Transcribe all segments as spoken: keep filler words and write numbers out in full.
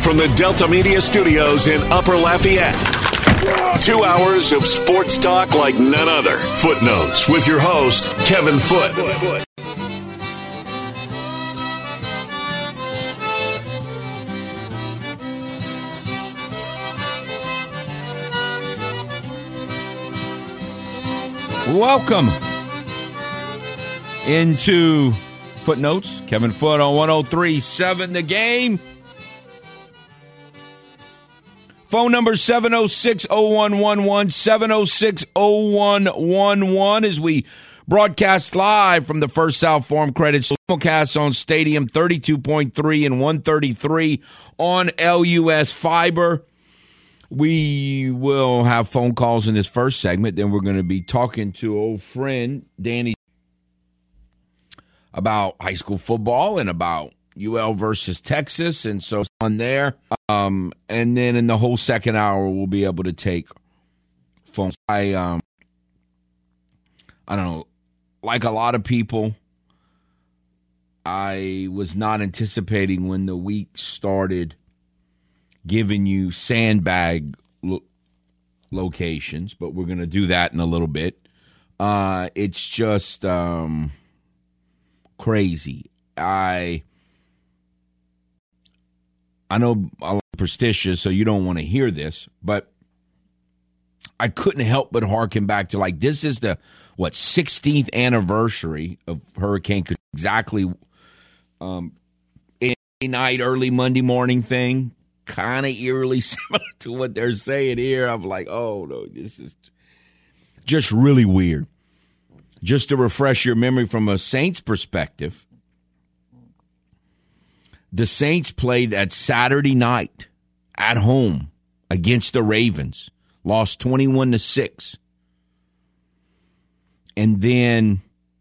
from the Delta Media Studios in Upper Lafayette. Two hours of sports talk like none other. Footnotes with your host, Kevin Foote. Welcome into Footnotes. Kevin Foote on one oh three point seven The Game. Phone number seven oh six, oh one one one, seven oh six, oh one one one as we broadcast live from the First South Farm Credit simulcast on Stadium thirty-two point three and one thirty-three on L U S Fiber. We will have phone calls in this first segment. Then we're going to be talking to old friend Danny about high school football and about U L versus Texas and so on there. Um, and then in the whole second hour, we'll be able to take phones. I, um, I don't know, like a lot of people, I was not anticipating when the week started giving you sandbag lo- locations, but we're going to do that in a little bit. Uh, it's just um, crazy. I I know I'm superstitious, so you don't want to hear this, but I couldn't help but harken back to, like, this is the, what, sixteenth anniversary of Hurricane Katrina, exactly um, night, early Monday morning thing. Kind of eerily similar to what they're saying here. I'm like, oh, no, this is just really weird. Just to refresh your memory from a Saints perspective, the Saints played at Saturday night at home against the Ravens, lost twenty-one to six. And then,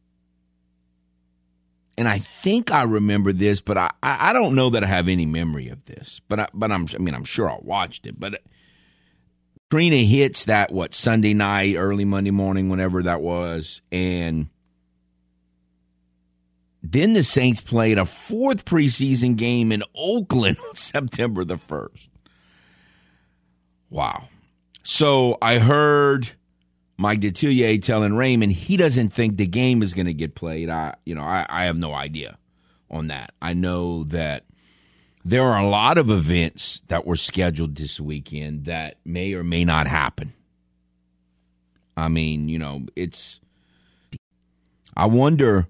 and I think I remember this, but I, I don't know that I have any memory of this. But I, but I'm I mean I'm sure I watched it. But Katrina hits that what Sunday night, early Monday morning, whenever that was, and then the Saints played a fourth preseason game in Oakland on September the first. Wow! So I heard Mike Detillier telling Raymond he doesn't think the game is going to get played. I, you know, I, I have no idea on that. I know that there are a lot of events that were scheduled this weekend that may or may not happen. I mean, you know, it's, I wonder,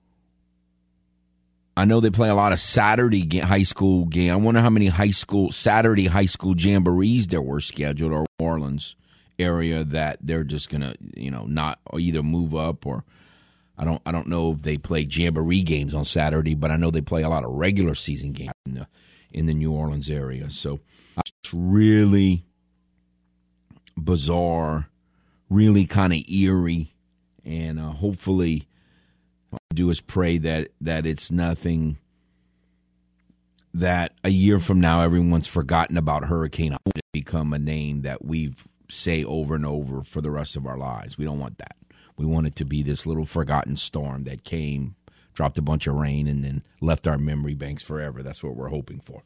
I know they play a lot of Saturday high school game. I wonder how many high school, Saturday high school jamborees there were scheduled, or New Orleans area that they're just gonna, you know, not or either move up, or I don't I don't know if they play jamboree games on Saturday, but I know they play a lot of regular season games in the in the New Orleans area. So it's really bizarre, really kind of eerie, and uh, hopefully what I do is pray that that it's nothing that a year from now everyone's forgotten about Hurricane. I want it to become a name that we've say over and over for the rest of our lives. We don't want that. We want it to be this little forgotten storm that came, dropped a bunch of rain, and then left our memory banks forever. That's what we're hoping for.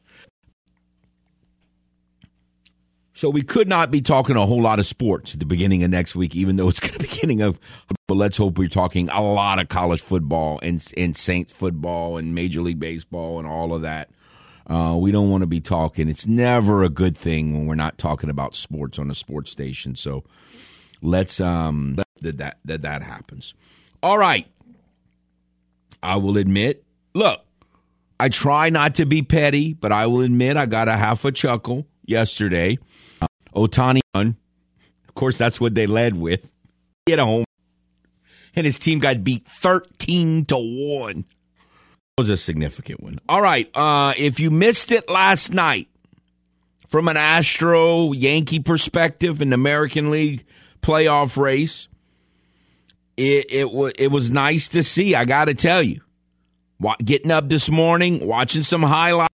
So we could not be talking a whole lot of sports at the beginning of next week, even though it's the beginning of, but let's hope we're talking a lot of college football and, and Saints football and Major League Baseball and all of that. Uh, we don't want to be talking. It's never a good thing when we're not talking about sports on a sports station. So let's um that that that, that happens. All right. I will admit, look, I try not to be petty, but I will admit I got a half a chuckle yesterday. Uh, Ohtani won. Of course, that's what they led with. He had a home, and his team got beat thirteen to one. Was a significant one. All right, uh, if you missed it last night, from an Astro-Yankee perspective in the American League playoff race, it it, w- it was nice to see, I got to tell you. Getting up this morning, watching some highlights,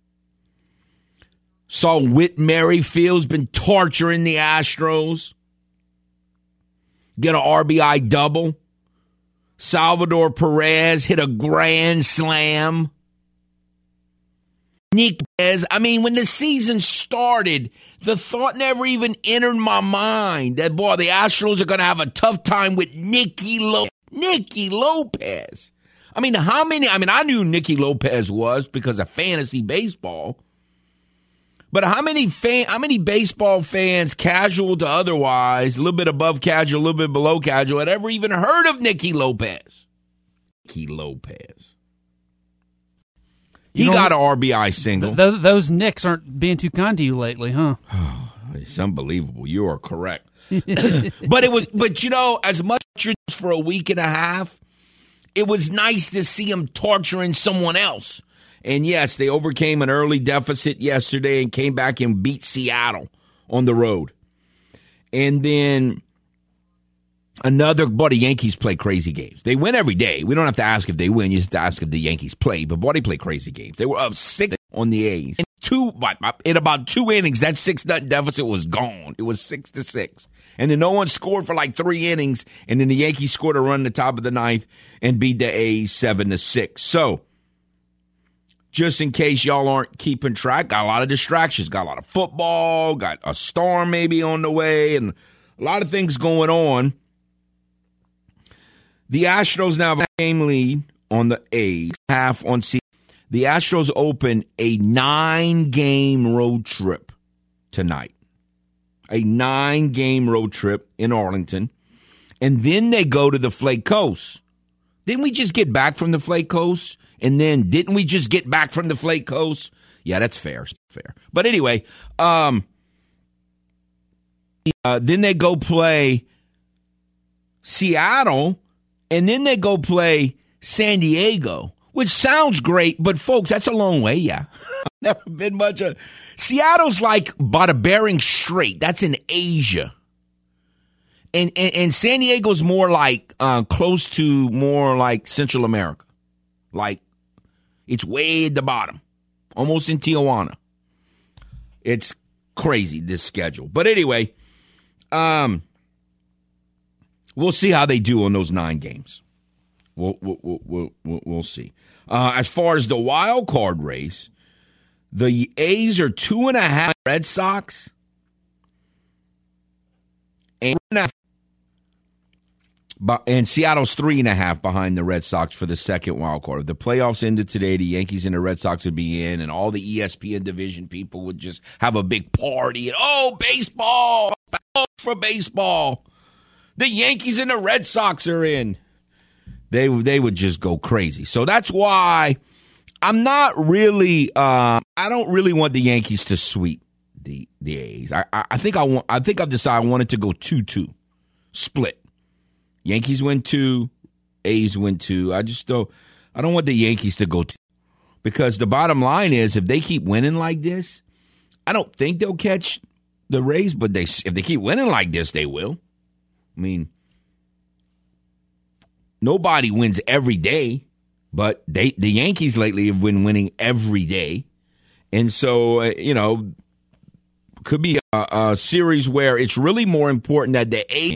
saw Whit Merrifield's been torturing the Astros. Get an R B I double. Salvador Perez hit a grand slam. Nick Lopez. I mean, when the season started, the thought never even entered my mind that, boy, the Astros are going to have a tough time with Nicky Lopez. Nicky Lopez. I mean, how many? I mean, I knew Nicky Lopez was because of fantasy baseball. But how many fan, how many baseball fans, casual to otherwise, a little bit above casual, a little bit below casual, had ever even heard of Nicky Lopez? Nicky Lopez. He you know, got an R B I single. Th- those Knicks aren't being too kind to you lately, huh? It's unbelievable. You are correct. but it was, but you know, as much for a week and a half, it was nice to see him torturing someone else. And yes, they overcame an early deficit yesterday and came back and beat Seattle on the road. And then another, boy, the Yankees play crazy games. They win every day. We don't have to ask if they win. You just have to ask if the Yankees play. But boy, they play crazy games. They were up six on the A's. In two, in about two innings, that six-nothing deficit was gone. It was six to six. And then no one scored for like three innings. And then the Yankees scored a run at the top of the ninth and beat the A's seven to six. So, just in case y'all aren't keeping track, got a lot of distractions. Got a lot of football, got a storm maybe on the way, and a lot of things going on. The Astros now have a game lead on the A's, half on C. The Astros open a nine-game road trip tonight. A nine-game road trip in Arlington. And then they go to the Flake Coast. Didn't we just get back from the Flake Coast? And then didn't we just get back from the Flake Coast? Yeah, that's fair. Fair. But anyway, um, uh, then they go play Seattle, and then they go play San Diego, which sounds great, but folks, that's a long way, yeah. I've never been much of Seattle's like Bada Bering Strait. That's in Asia. And, and, and San Diego's more like uh, close to more like Central America. Like, it's way at the bottom, almost in Tijuana. It's crazy, this schedule. But anyway, um, we'll see how they do on those nine games. We'll we'll we'll we'll, we'll see. Uh, as far as the wild card race, the A's are two and a half Red Sox, and and Seattle's three and a half behind the Red Sox for the second wild card. If the playoffs ended today, the Yankees and the Red Sox would be in, and all the E S P N division people would just have a big party. And, oh, baseball! For baseball! The Yankees and the Red Sox are in. They, they would just go crazy. So that's why I'm not really uh, – I don't really want the Yankees to sweep the the A's. I, I, I think I want. I think I've decided I want it to go two two, split. Yankees win two, A's win two. I just don't. I don't want the Yankees to go two, because the bottom line is if they keep winning like this, I don't think they'll catch the Rays. But they if they keep winning like this, they will. I mean, nobody wins every day, but they the Yankees lately have been winning every day, and so uh, you know. Could be a, a series where it's really more important that the A's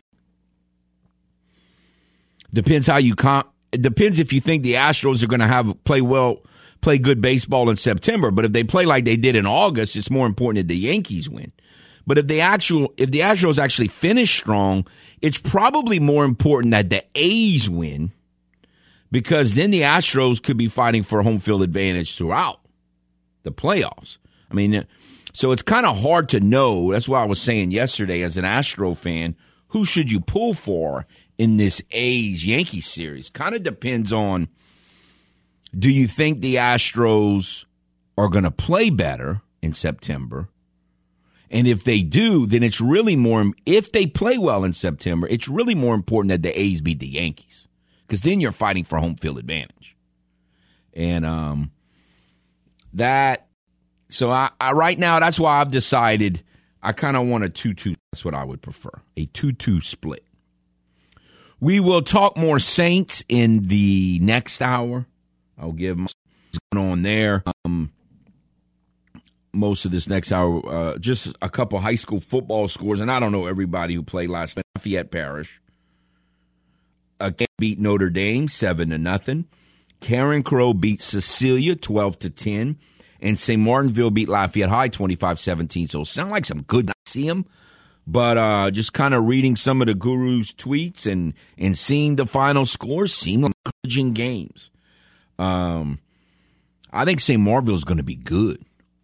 depends how you comp. It depends if you think the Astros are going to have play well, play good baseball in September. But if they play like they did in August, it's more important that the Yankees win. But if the actual if the Astros actually finish strong, it's probably more important that the A's win, because then the Astros could be fighting for home field advantage throughout the playoffs. I mean. So it's kind of hard to know. That's why I was saying yesterday, as an Astro fan, who should you pull for in this A's-Yankees series? Kind of depends on, do you think the Astros are going to play better in September? And if they do, then it's really more, if they play well in September, it's really more important that the A's beat the Yankees, because then you're fighting for home field advantage. And um, that... So I, I right now, that's why I've decided I kind of want a two two. That's what I would prefer, a two two split. We will talk more Saints in the next hour. I'll give what's going on there. Um, most of this next hour, uh, just a couple high school football scores, and I don't know everybody who played last night. Lafayette Parish again beat Notre Dame seven to nothing. Karen Crow beat Cecilia twelve to ten. And Saint Martinville beat Lafayette High twenty-five seventeen. So it sound like some good – see them. But uh, just kind of reading some of the Guru's tweets and, and seeing the final scores seem like encouraging games. Um, I think Saint Martinville is going to be good.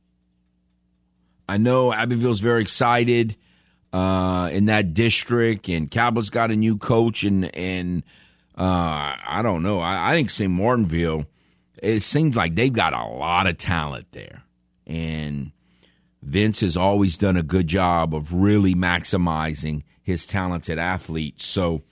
I know Abbeville's very excited uh, in that district, and Cabot's got a new coach, and and uh, I don't know. I, I think Saint Martinville, it seems like they've got a lot of talent there, and Vince has always done a good job of really maximizing his talented athletes. So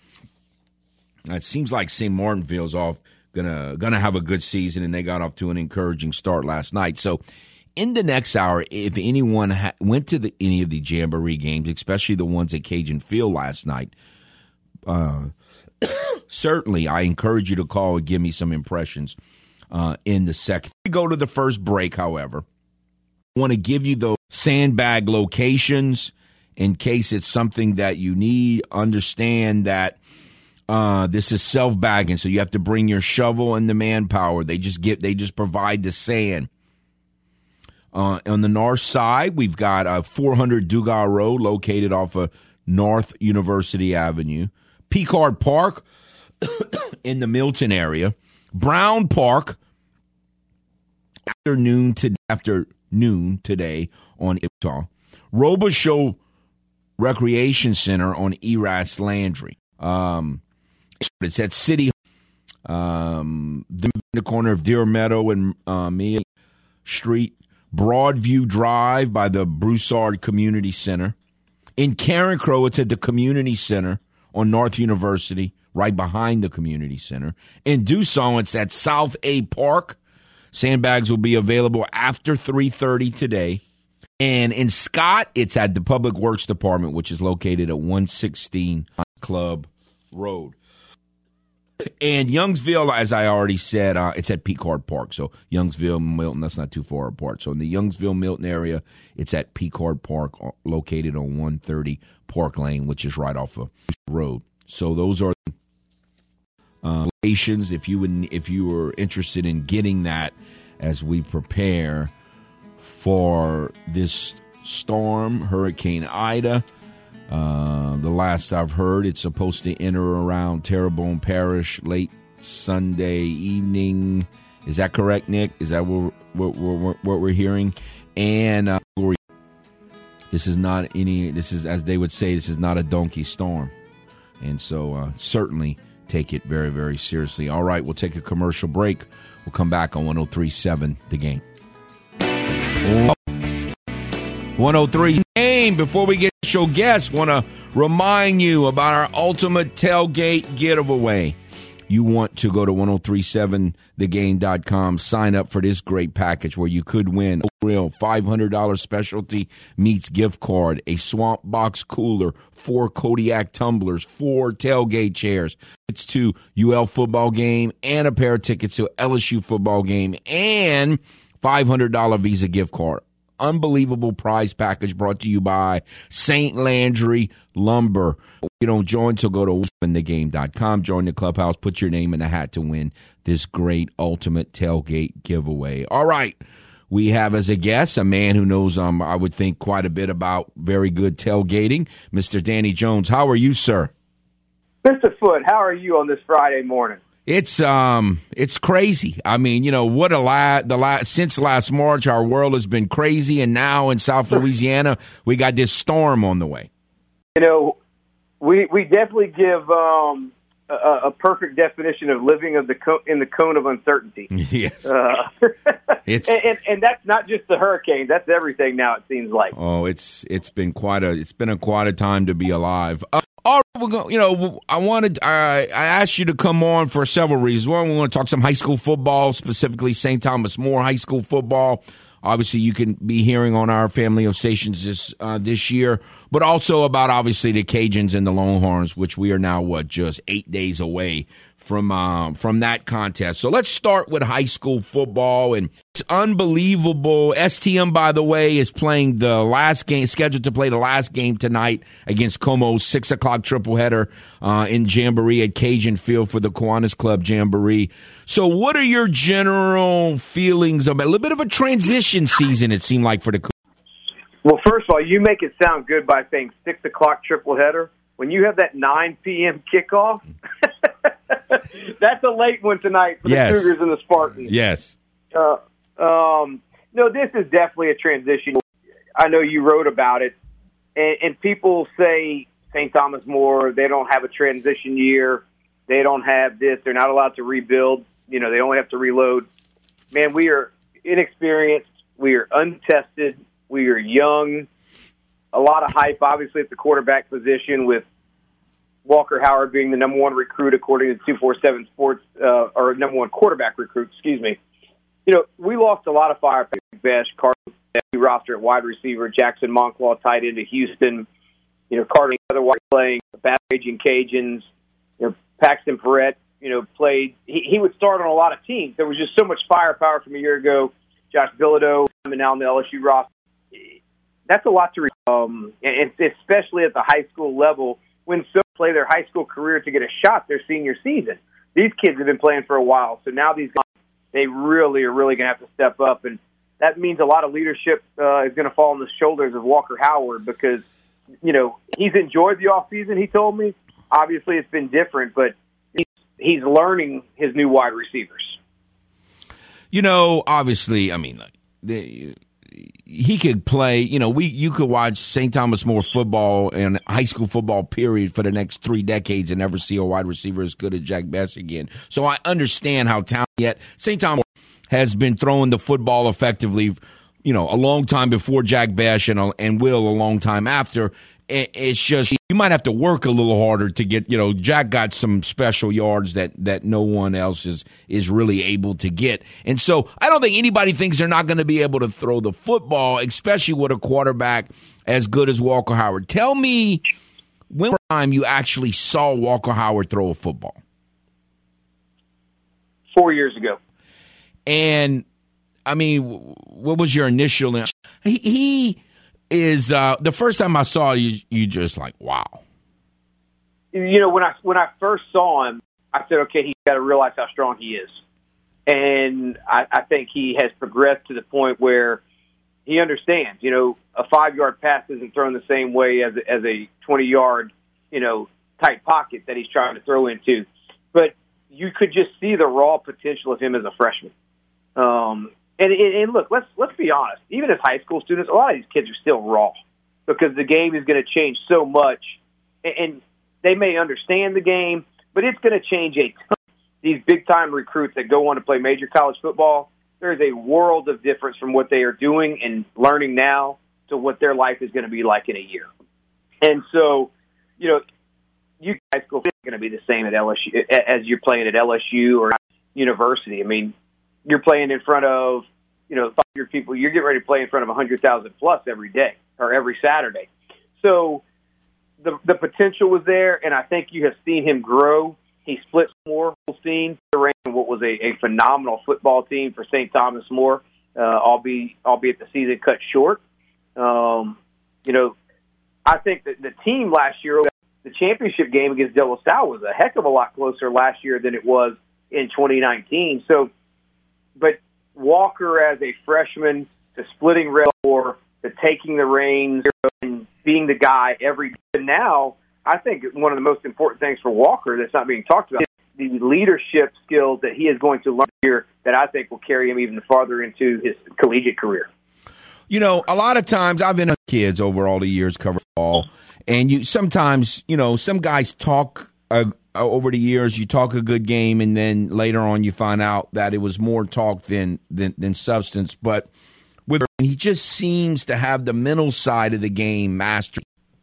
it seems like Saint Martinville's off gonna gonna have a good season, and they got off to an encouraging start last night. So in the next hour, if anyone ha- went to the, any of the Jamboree games, especially the ones at Cajun Field last night, uh, certainly I encourage you to call and give me some impressions uh, in the second. We go to the first break, however. I want to give you those sandbag locations in case it's something that you need. Understand that uh, this is self-bagging, so you have to bring your shovel and the manpower. They just get they just provide the sand. Uh, on the north side, we've got uh, four hundred Dugas Road, located off of North University Avenue. Picard Park in the Milton area. Brown Park afternoon to afternoon today on Iptaw. Robichaux Recreation Center on Eras Landry. Um, it's at City, um, the corner of Deer Meadow and uh, Mia Street. Broadview Drive by the Broussard Community Center. In Carencro, it's at the Community Center on North University, right behind the Community Center. In Dusson, it's at South A Park. Sandbags will be available after three thirty today. And in Scott, it's at the Public Works Department, which is located at one sixteen Club Road. And Youngsville, as I already said, uh, it's at Picard Park. So Youngsville, Milton, that's not too far apart. So in the Youngsville, Milton area, it's at Picard Park, located on one thirty Park Lane, which is right off of the road. So those are uh, locations. If you would, if you were interested in getting that as we prepare for this storm, Hurricane Ida. Uh, the last I've heard, it's supposed to enter around Terrebonne Parish late Sunday evening. Is that correct, Nick? Is that what we're, what, what we're hearing? And uh, this is not any, this is, as they would say, this is not a donkey storm. And so uh, certainly take it very, very seriously. All right, we'll take a commercial break. We'll come back on one oh three point seven The Game. one oh three Game. Before we get to show guests, want to remind you about our ultimate tailgate giveaway. You want to go to ten thirty-seven the game dot com, sign up for this great package where you could win a real five hundred dollars specialty meats gift card, a Swamp Box cooler, four Kodiak tumblers, four tailgate chairs. It's to U L football game and a pair of tickets to L S U football game and five hundred dollars Visa gift card. Unbelievable prize package brought to you by Saint Landry Lumber. If you don't join, so go to the game dot com, join the clubhouse, put your name in the hat to win this great ultimate tailgate giveaway. All right, we have as a guest a man who knows, um, I would think, quite a bit about very good tailgating, Mister Danny Jones. How are you, sir? Mister Foote, how are you on this Friday morning? It's um, it's crazy. I mean, you know what a la- the la- since last March, our world has been crazy, and now in South Louisiana, we got this storm on the way. You know, we we definitely give um, a, a perfect definition of living of the co- in the cone of uncertainty. Yes, uh, it's and, and, and that's not just the hurricane; that's everything now. It seems like. Oh, it's it's been quite a it's been a quite a time to be alive. Uh, All right, we're going, you know, I wanted, I, I asked you to come on for several reasons. One, we want to talk some high school football, specifically Saint Thomas More high school football. Obviously, you can be hearing on our family of stations this uh, this year, but also about obviously the Cajuns and the Longhorns, which we are now what just eight days away from uh, from that contest. So let's start with high school football, and it's unbelievable. S T M, by the way, is playing the last game, scheduled to play the last game tonight against Como, six o'clock tripleheader uh, in Jamboree at Cajun Field for the Kiwanis Club Jamboree. So what are your general feelings about a little bit of a transition season, it seemed like, for the Well, first of all, you make it sound good by saying six o'clock tripleheader. When you have that nine p.m. kickoff, that's a late one tonight for the yes. Cougars and the Spartans. Yes. Uh, um, no, this is definitely a transition. I know you wrote about it, and, and people say Saint Thomas More, they don't have a transition year. They don't have this. They're not allowed to rebuild. You know, they only have to reload. Man, we are inexperienced. We are untested. We are young. A lot of hype, obviously, at the quarterback position, with Walker Howard being the number one recruit according to two forty-seven Sports, uh, or number one quarterback recruit, excuse me. You know, we lost a lot of firepower. Bash, Carter, roster at wide receiver, Jackson Monclaw tied into Houston. You know, Carter, otherwise playing the Baton Raging Cajuns. You know, Paxton Perrette, you know, played. He, he would start on a lot of teams. There was just so much firepower from a year ago. Josh Bilodeau, and now on the L S U roster. That's a lot to read, um, and especially at the high school level, when some play their high school career to get a shot their senior season. These kids have been playing for a while, so now these guys, they really are really going to have to step up, and that means a lot of leadership uh, is going to fall on the shoulders of Walker Howard because, you know, he's enjoyed the offseason, he told me. Obviously, it's been different, but he's, he's learning his new wide receivers. You know, obviously, I mean, the he could play, you know, we you could watch Saint Thomas More football and high school football, period, for the next three decades and never see a wide receiver as good as Jack Bash again. So I understand how talented, yet Saint Thomas has been throwing the football effectively, you know, a long time before Jack Bash and, and will a long time after. It's just you might have to work a little harder to get, you know, Jack got some special yards that, that no one else is is really able to get. And so I don't think anybody thinks they're not going to be able to throw the football, especially with a quarterback as good as Walker Howard. Tell me when was the time you actually saw Walker Howard throw a football? Four years ago. And, I mean, what was your initial – he, he – is uh, the first time I saw you, you just like, wow. You know, when I when I first saw him, I said, okay, he's got to realize how strong he is. And I, I think he has progressed to the point where he understands, you know, a five-yard pass isn't thrown the same way as a, as a twenty-yard, you know, tight pocket that he's trying to throw into. But you could just see the raw potential of him as a freshman. Um And, and look, let's let's be honest. Even as high school students, a lot of these kids are still raw because the game is going to change so much, and they may understand the game, but it's going to change a ton. These big-time recruits that go on to play major college football, there's a world of difference from what they are doing and learning now to what their life is going to be like in a year. And so, you know, you high school is going to be the same at L S U as you're playing at L S U or university. I mean, you're playing in front of, you know, five hundred people. You're getting ready to play in front of one hundred thousand plus every day or every Saturday. So the the potential was there, and I think you have seen him grow. He split more scenes around what was a, a phenomenal football team for Saint Thomas More, uh, albeit, albeit the season cut short. Um, you know, I think that the team last year, the championship game against De La Salle was a heck of a lot closer last year than it was in twenty nineteen. So, but Walker as a freshman to splitting rail or to taking the reins and being the guy every day. And now, I think one of the most important things for Walker that's not being talked about is the leadership skills that he is going to learn here that I think will carry him even farther into his collegiate career. You know, a lot of times I've been a kids over all the years covering ball, and you sometimes, you know, some guys talk uh, over the years, you talk a good game, and then later on you find out that it was more talk than than, than substance. But with he just seems to have the mental side of the game mastered.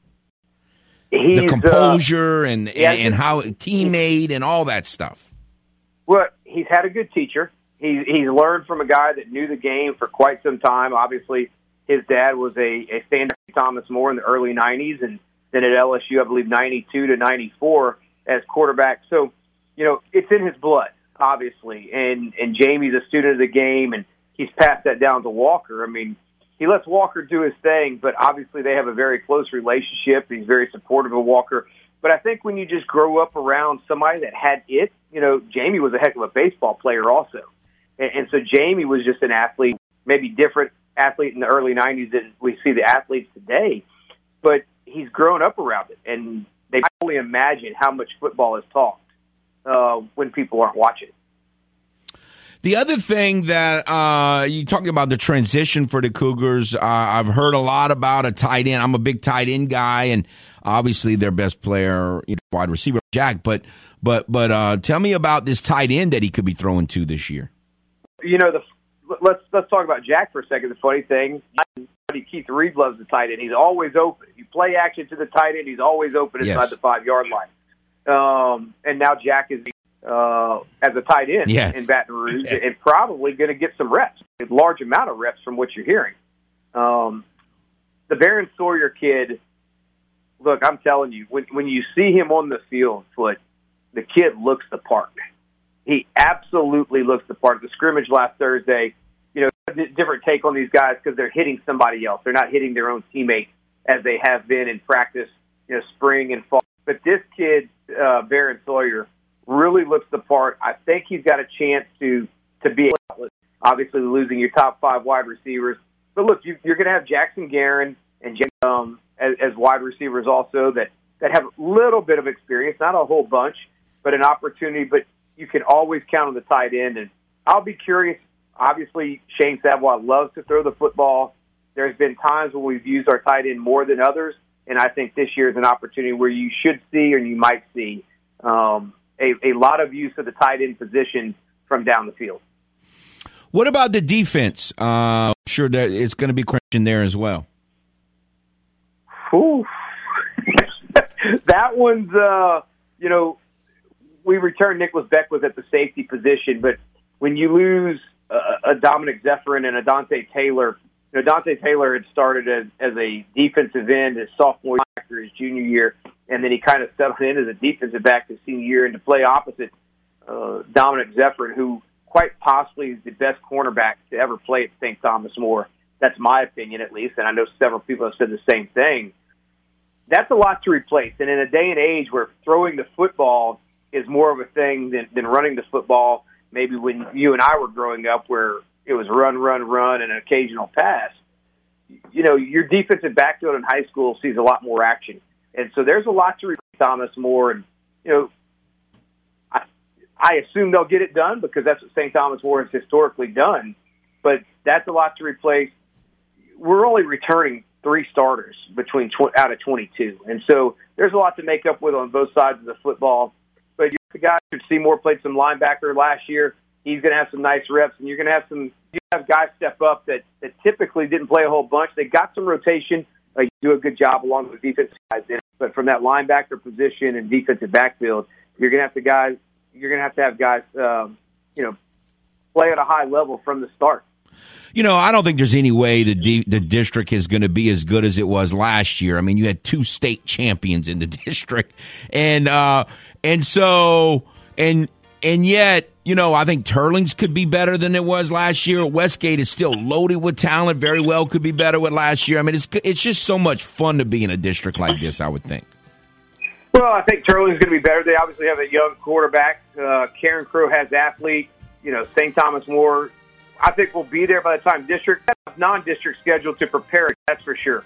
He's, the composure uh, and, yeah, and, and how teammate and all that stuff. Well, he's had a good teacher. He's he's learned from a guy that knew the game for quite some time. Obviously, his dad was a, a standard Thomas More in the early nineties, and then at L S U, I believe, ninety-two to ninety-four as quarterback. So you know, it's in his blood, obviously. And, and Jamie's a student of the game, and he's passed that down to Walker. I mean, he lets Walker do his thing, but obviously they have a very close relationship. He's very supportive of Walker. But I think when you just grow up around somebody that had it, you know, Jamie was a heck of a baseball player also. And, and so Jamie was just an athlete, maybe different athlete in the early nineties than we see the athletes today. But he's grown up around it, and they can only imagine how much football is talked uh, when people aren't watching. The other thing that uh, you talking about the transition for the Cougars, uh, I've heard a lot about a tight end. I'm a big tight end guy, and obviously their best player, you know, wide receiver, Jack. But but but uh, tell me about this tight end that he could be throwing to this year. You know, the, let's let's talk about Jack for a second. The funny thing, Keith Reed loves the tight end. He's always open. If you play action to the tight end, he's always open inside yes. the five-yard line. Um, and now Jack is uh, as a tight end yes. in Baton Rouge and probably going to get some reps, a large amount of reps from what you're hearing. Um, the Barron Sawyer kid, look, I'm telling you, when, when you see him on the field, Foot, the kid looks the part. He absolutely looks the part. The scrimmage last Thursday, you know, a different take on these guys because they're hitting somebody else. They're not hitting their own teammates as they have been in practice, you know, spring and fall. But this kid, uh, Barron Sawyer, really looks the part. I think he's got a chance to to be obviously losing your top five wide receivers. But look, you, you're going to have Jackson Guerin and um, as, as wide receivers also that, that have a little bit of experience, not a whole bunch, but an opportunity. But you can always count on the tight end. And I'll be curious. Obviously, Shane Savoy loves to throw the football. There's been times when we've used our tight end more than others, and I think this year is an opportunity where you should see or you might see um, a, a lot of use of the tight end position from down the field. What about the defense? Uh, I'm sure that it's going to be a question there as well. Ooh. That one's, uh, you know, we returned Nicholas Beckwith at the safety position, but when you lose uh, a Dominic Zephyrin and a Dante Taylor, you know, Dante Taylor had started as, as a defensive end his sophomore year after his junior year, and then he kind of settled in as a defensive back his senior year and to play opposite uh, Dominic Zephyrin, who quite possibly is the best cornerback to ever play at Saint Thomas More. That's my opinion, at least, and I know several people have said the same thing. That's a lot to replace, and in a day and age where throwing the football is more of a thing than, than running the football, maybe when you and I were growing up where it was run, run, run, and an occasional pass, you know, your defensive backfield in high school sees a lot more action. And so there's a lot to replace Thomas More, and, you know, I, I assume they'll get it done because that's what Saint Thomas More has historically done, but that's a lot to replace. We're only returning three starters between tw- out of twenty-two. And so there's a lot to make up with on both sides of the football. But you're the guy who Seymour played some linebacker last year. He's going to have some nice reps, and you're going to have some you have guys step up that, that typically didn't play a whole bunch. They got some rotation. Uh, you do a good job along with the defensive guys. But from that linebacker position and defensive backfield, you're going to have to guys. You're going to have to have guys, um, you know, play at a high level from the start. You know, I don't think there's any way the D- the district is going to be as good as it was last year. I mean, you had two state champions in the district, and uh, and so and and yet, you know, I think Turlings could be better than it was last year. Westgate is still loaded with talent. Very well could be better with last year. I mean, it's it's just so much fun to be in a district like this, I would think. Well, I think Turling's going to be better. They obviously have a young quarterback. Uh, Karen Crow has athletes. You know, Saint Thomas More, I think we'll be there by the time district, non-district schedule to prepare. That's for sure.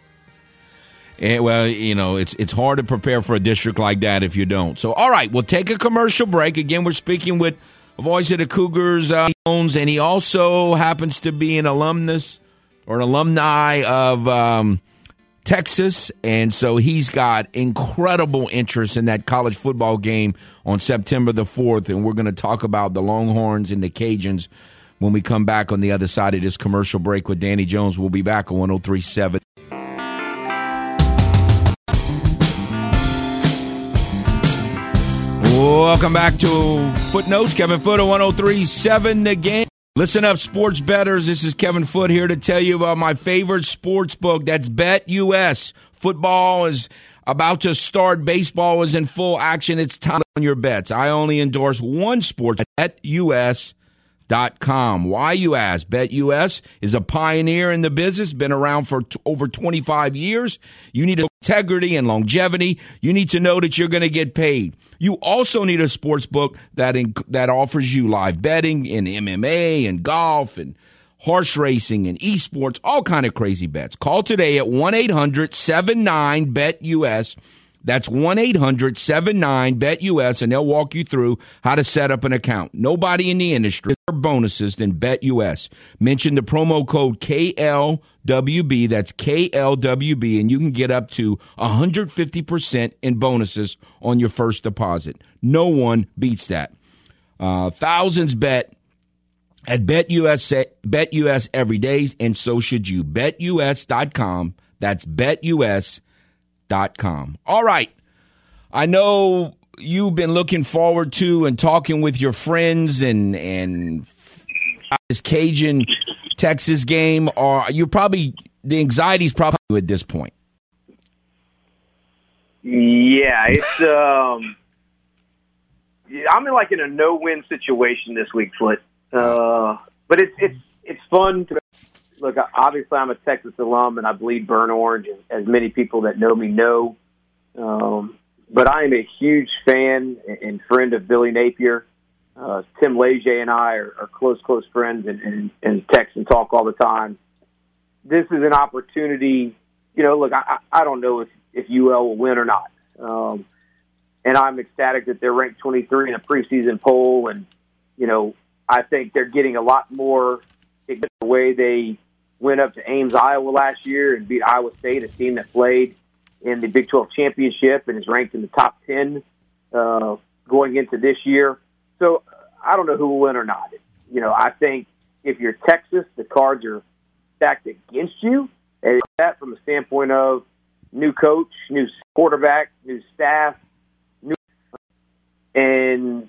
And, well, you know, it's it's hard to prepare for a district like that if you don't. So, all right, we'll take a commercial break. Again, we're speaking with a voice of the Cougars, uh, and he also happens to be an alumnus or an alumni of um, Texas, and so he's got incredible interest in that college football game on September the fourth, and we're going to talk about the Longhorns and the Cajuns when we come back on the other side of this commercial break with Danny Jones. We'll be back on one oh three point seven. Welcome back to Footnotes. Kevin Foote on one oh three point seven again. Listen up, sports bettors. This is Kevin Foote here to tell you about my favorite sports book. That's BetUS. Football is About to start, baseball is in full action. It's time on your bets. I only endorse one sport, bet U S dot com. Why, you ask? BetUS is a pioneer in the business, been around for t- over twenty-five years. You need integrity and longevity. You need to know that you're going to get paid. You also need a sports book that inc- that offers you live betting in M M A and golf and horse racing and esports, all kind of crazy bets. Call today at one eight hundred seven nine bet U S. That's one eight hundred seven nine bet U S, and they'll walk you through how to set up an account. Nobody in the industry has more bonuses than BetUS. Mention the promo code K L W B, that's K L W B, and you can get up to one hundred fifty percent in bonuses on your first deposit. No one beats that. Uh, thousands bet at BetUS, BetUS every day, and so should you. Bet U S dot com. That's Bet U S dot com. All right. I know you've been looking forward to and talking with your friends and and this Cajun Texas game, or you probably the anxiety's probably at this point. Yeah, it's um, I'm in like in a no-win situation this week, Foot. Uh, but it's it's it's fun to look. Obviously, I'm a Texas alum, and I bleed burnt orange, as many people that know me know. Um, but I am a huge fan and friend of Billy Napier. Uh, Tim Leger and I are, are close, close friends, and, and, and text and talk all the time. This is an opportunity. You know, look, I, I don't know if, if U L will win or not. Um, and I'm ecstatic that they're ranked twenty-three in a preseason poll, and you know, I think they're getting a lot more the way they went up to Ames, Iowa last year and beat Iowa State, a team that played in the Big twelve championship and is ranked in the top ten uh, going into this year. So I don't know who will win or not. You know, I think if you're Texas, the cards are stacked against you. And that from the standpoint of new coach, new quarterback, new staff, new and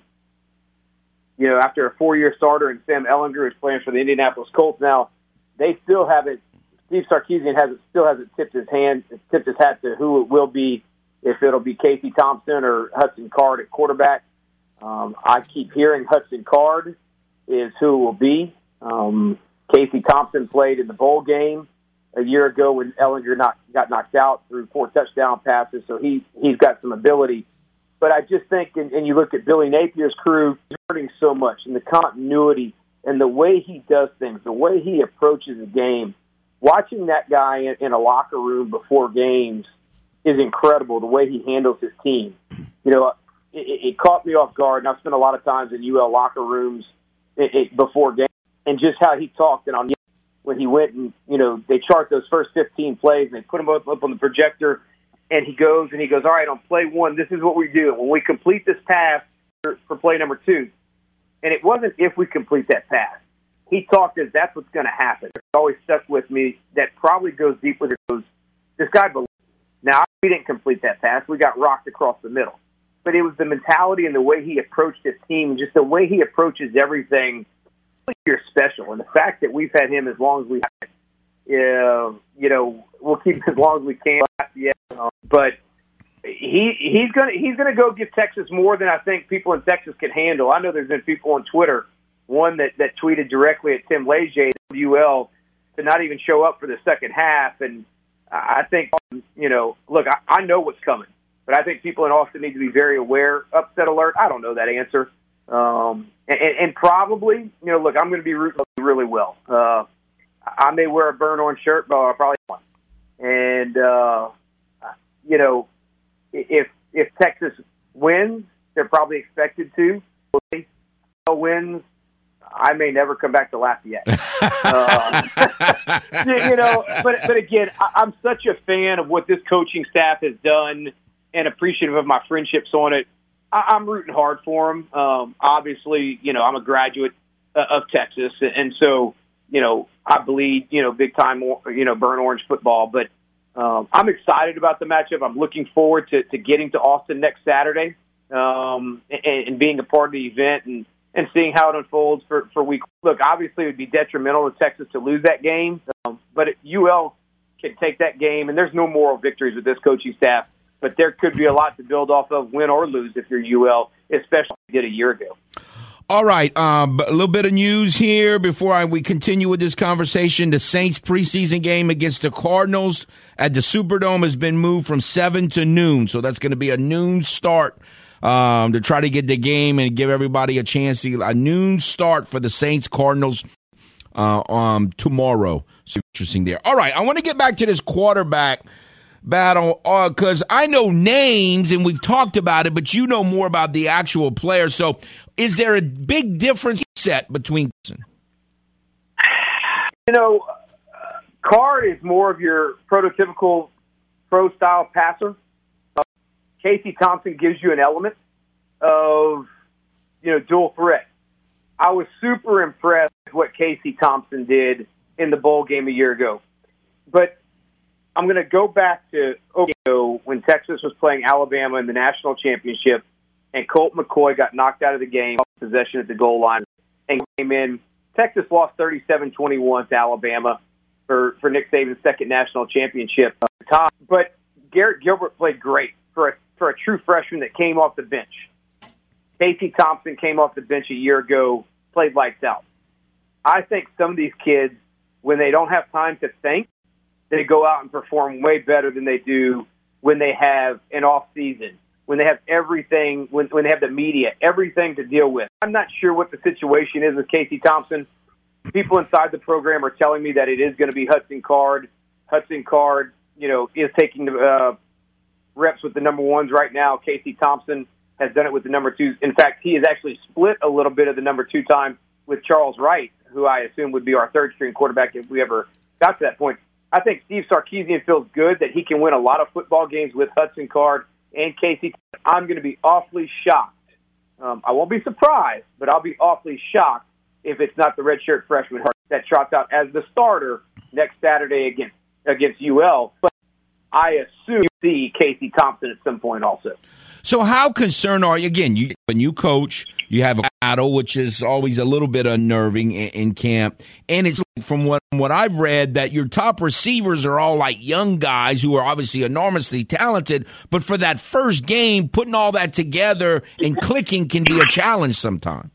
you know, after a four-year starter and Sam Ehlinger is playing for the Indianapolis Colts now, they still haven't. Steve Sarkisian hasn't still hasn't tipped his hand, tipped his hat to who it will be, if it'll be Casey Thompson or Hudson Card at quarterback. Um, I keep hearing Hudson Card is who it will be. Um, Casey Thompson played in the bowl game a year ago when Ehlinger knocked, got knocked out through four touchdown passes, so he he's got some ability. But I just think, and, and you look at Billy Napier's crew, he's learning so much, and the continuity and the way he does things, the way he approaches the game. Watching that guy in, in a locker room before games is incredible, the way he handles his team. You know, it, it caught me off guard, and I've spent a lot of times in U L locker rooms it, it, before games, and just how he talked. And on when he went and, you know, they chart those first fifteen plays, and they put them up, up on the projector, and he goes, and he goes, all right, on play one, this is what we do. When we complete this pass for, for play number two, and it wasn't if we complete that pass. He talked as that's what's going to happen. It always stuck with me. That probably goes deep with it. Goes, this guy believes. Now, we didn't complete that pass. We got rocked across the middle. But it was the mentality and the way he approached his team, just the way he approaches everything. You're special. And the fact that we've had him as long as we have, uh, you know, we'll keep him as long as we can. But he he's going to he's going to go give Texas more than I think people in Texas can handle. I know there's been people on Twitter, one that, that tweeted directly at Tim Leger, U L, to not even show up for the second half. And I think, you know, look, I, I know what's coming, but I think people in Austin need to be very aware. Upset alert, I don't know that answer. Um, and, and probably, you know, look, I'm going to be rooting really well. Uh, I may wear a burnt orange shirt, but I'll probably one. And, uh, you know, if if Texas wins, they're probably expected to. If wins, I may never come back to Lafayette. uh, you know, but but again, I, I'm such a fan of what this coaching staff has done and appreciative of my friendships on it. I, I'm rooting hard for them. Um, obviously, you know, I'm a graduate uh, of Texas, and so, you know, I bleed, you know, big time, you know, burnt orange football. But um, I'm excited about the matchup. I'm looking forward to, to getting to Austin next Saturday um, and, and being a part of the event and, and seeing how it unfolds for, for week. Look, obviously it would be detrimental to Texas to lose that game, um, but U L can take that game, and there's no moral victories with this coaching staff. but there could be a lot to build off of, win or lose, if you're U L, especially like you did a year ago. All right, um, a little bit of news here before I, we continue with this conversation. The Saints preseason game against the Cardinals at the Superdome has been moved from seven to noon, so that's going to be a noon start um, to try to get the game and give everybody a chance. To, a noon start for the Saints Cardinals uh, um, tomorrow. So interesting there. All right, I want to get back to this quarterback battle because uh, I know names and we've talked about it, but you know more about the actual player. So is there a big difference set between? You know, uh, Carr is more of your prototypical pro-style passer. Uh, Casey Thompson gives you an element of, you know, dual threat. I was super impressed with what Casey Thompson did in the bowl game a year ago. But I'm going to go back to Ohio when Texas was playing Alabama in the national championship, and Colt McCoy got knocked out of the game, possession at the goal line, and came in. Texas lost thirty-seven twenty-one to Alabama for, for Nick Saban's second national championship. Top, but Garrett Gilbert played great for a, for a true freshman that came off the bench. Casey Thompson came off the bench a year ago, played lights out. I think some of these kids, when they don't have time to think, they go out and perform way better than they do when they have an off season, when they have everything, when, when they have the media, everything to deal with. I'm not sure what the situation is with Casey Thompson. People inside the program are telling me that it is going to be Hudson Card. Hudson Card, you know, is taking the uh, reps with the number ones right now. Casey Thompson has done it with the number twos. In fact, he has actually split a little bit of the number two time with Charles Wright, who I assume would be our third string quarterback if we ever got to that point. I think Steve Sarkisian feels good that he can win a lot of football games with Hudson Card and Casey. I'm going to be awfully shocked. Um, I won't be surprised, but I'll be awfully shocked if it's not the redshirt freshman that trots out as the starter next Saturday against against U L. But I assume you see Casey Thompson at some point also. So how concerned are you? Again, you when you coach, you have a battle, which is always a little bit unnerving in, in camp. And it's like from what, what I've read that your top receivers are all like young guys who are obviously enormously talented. But for that first game, putting all that together and clicking can be a challenge sometimes.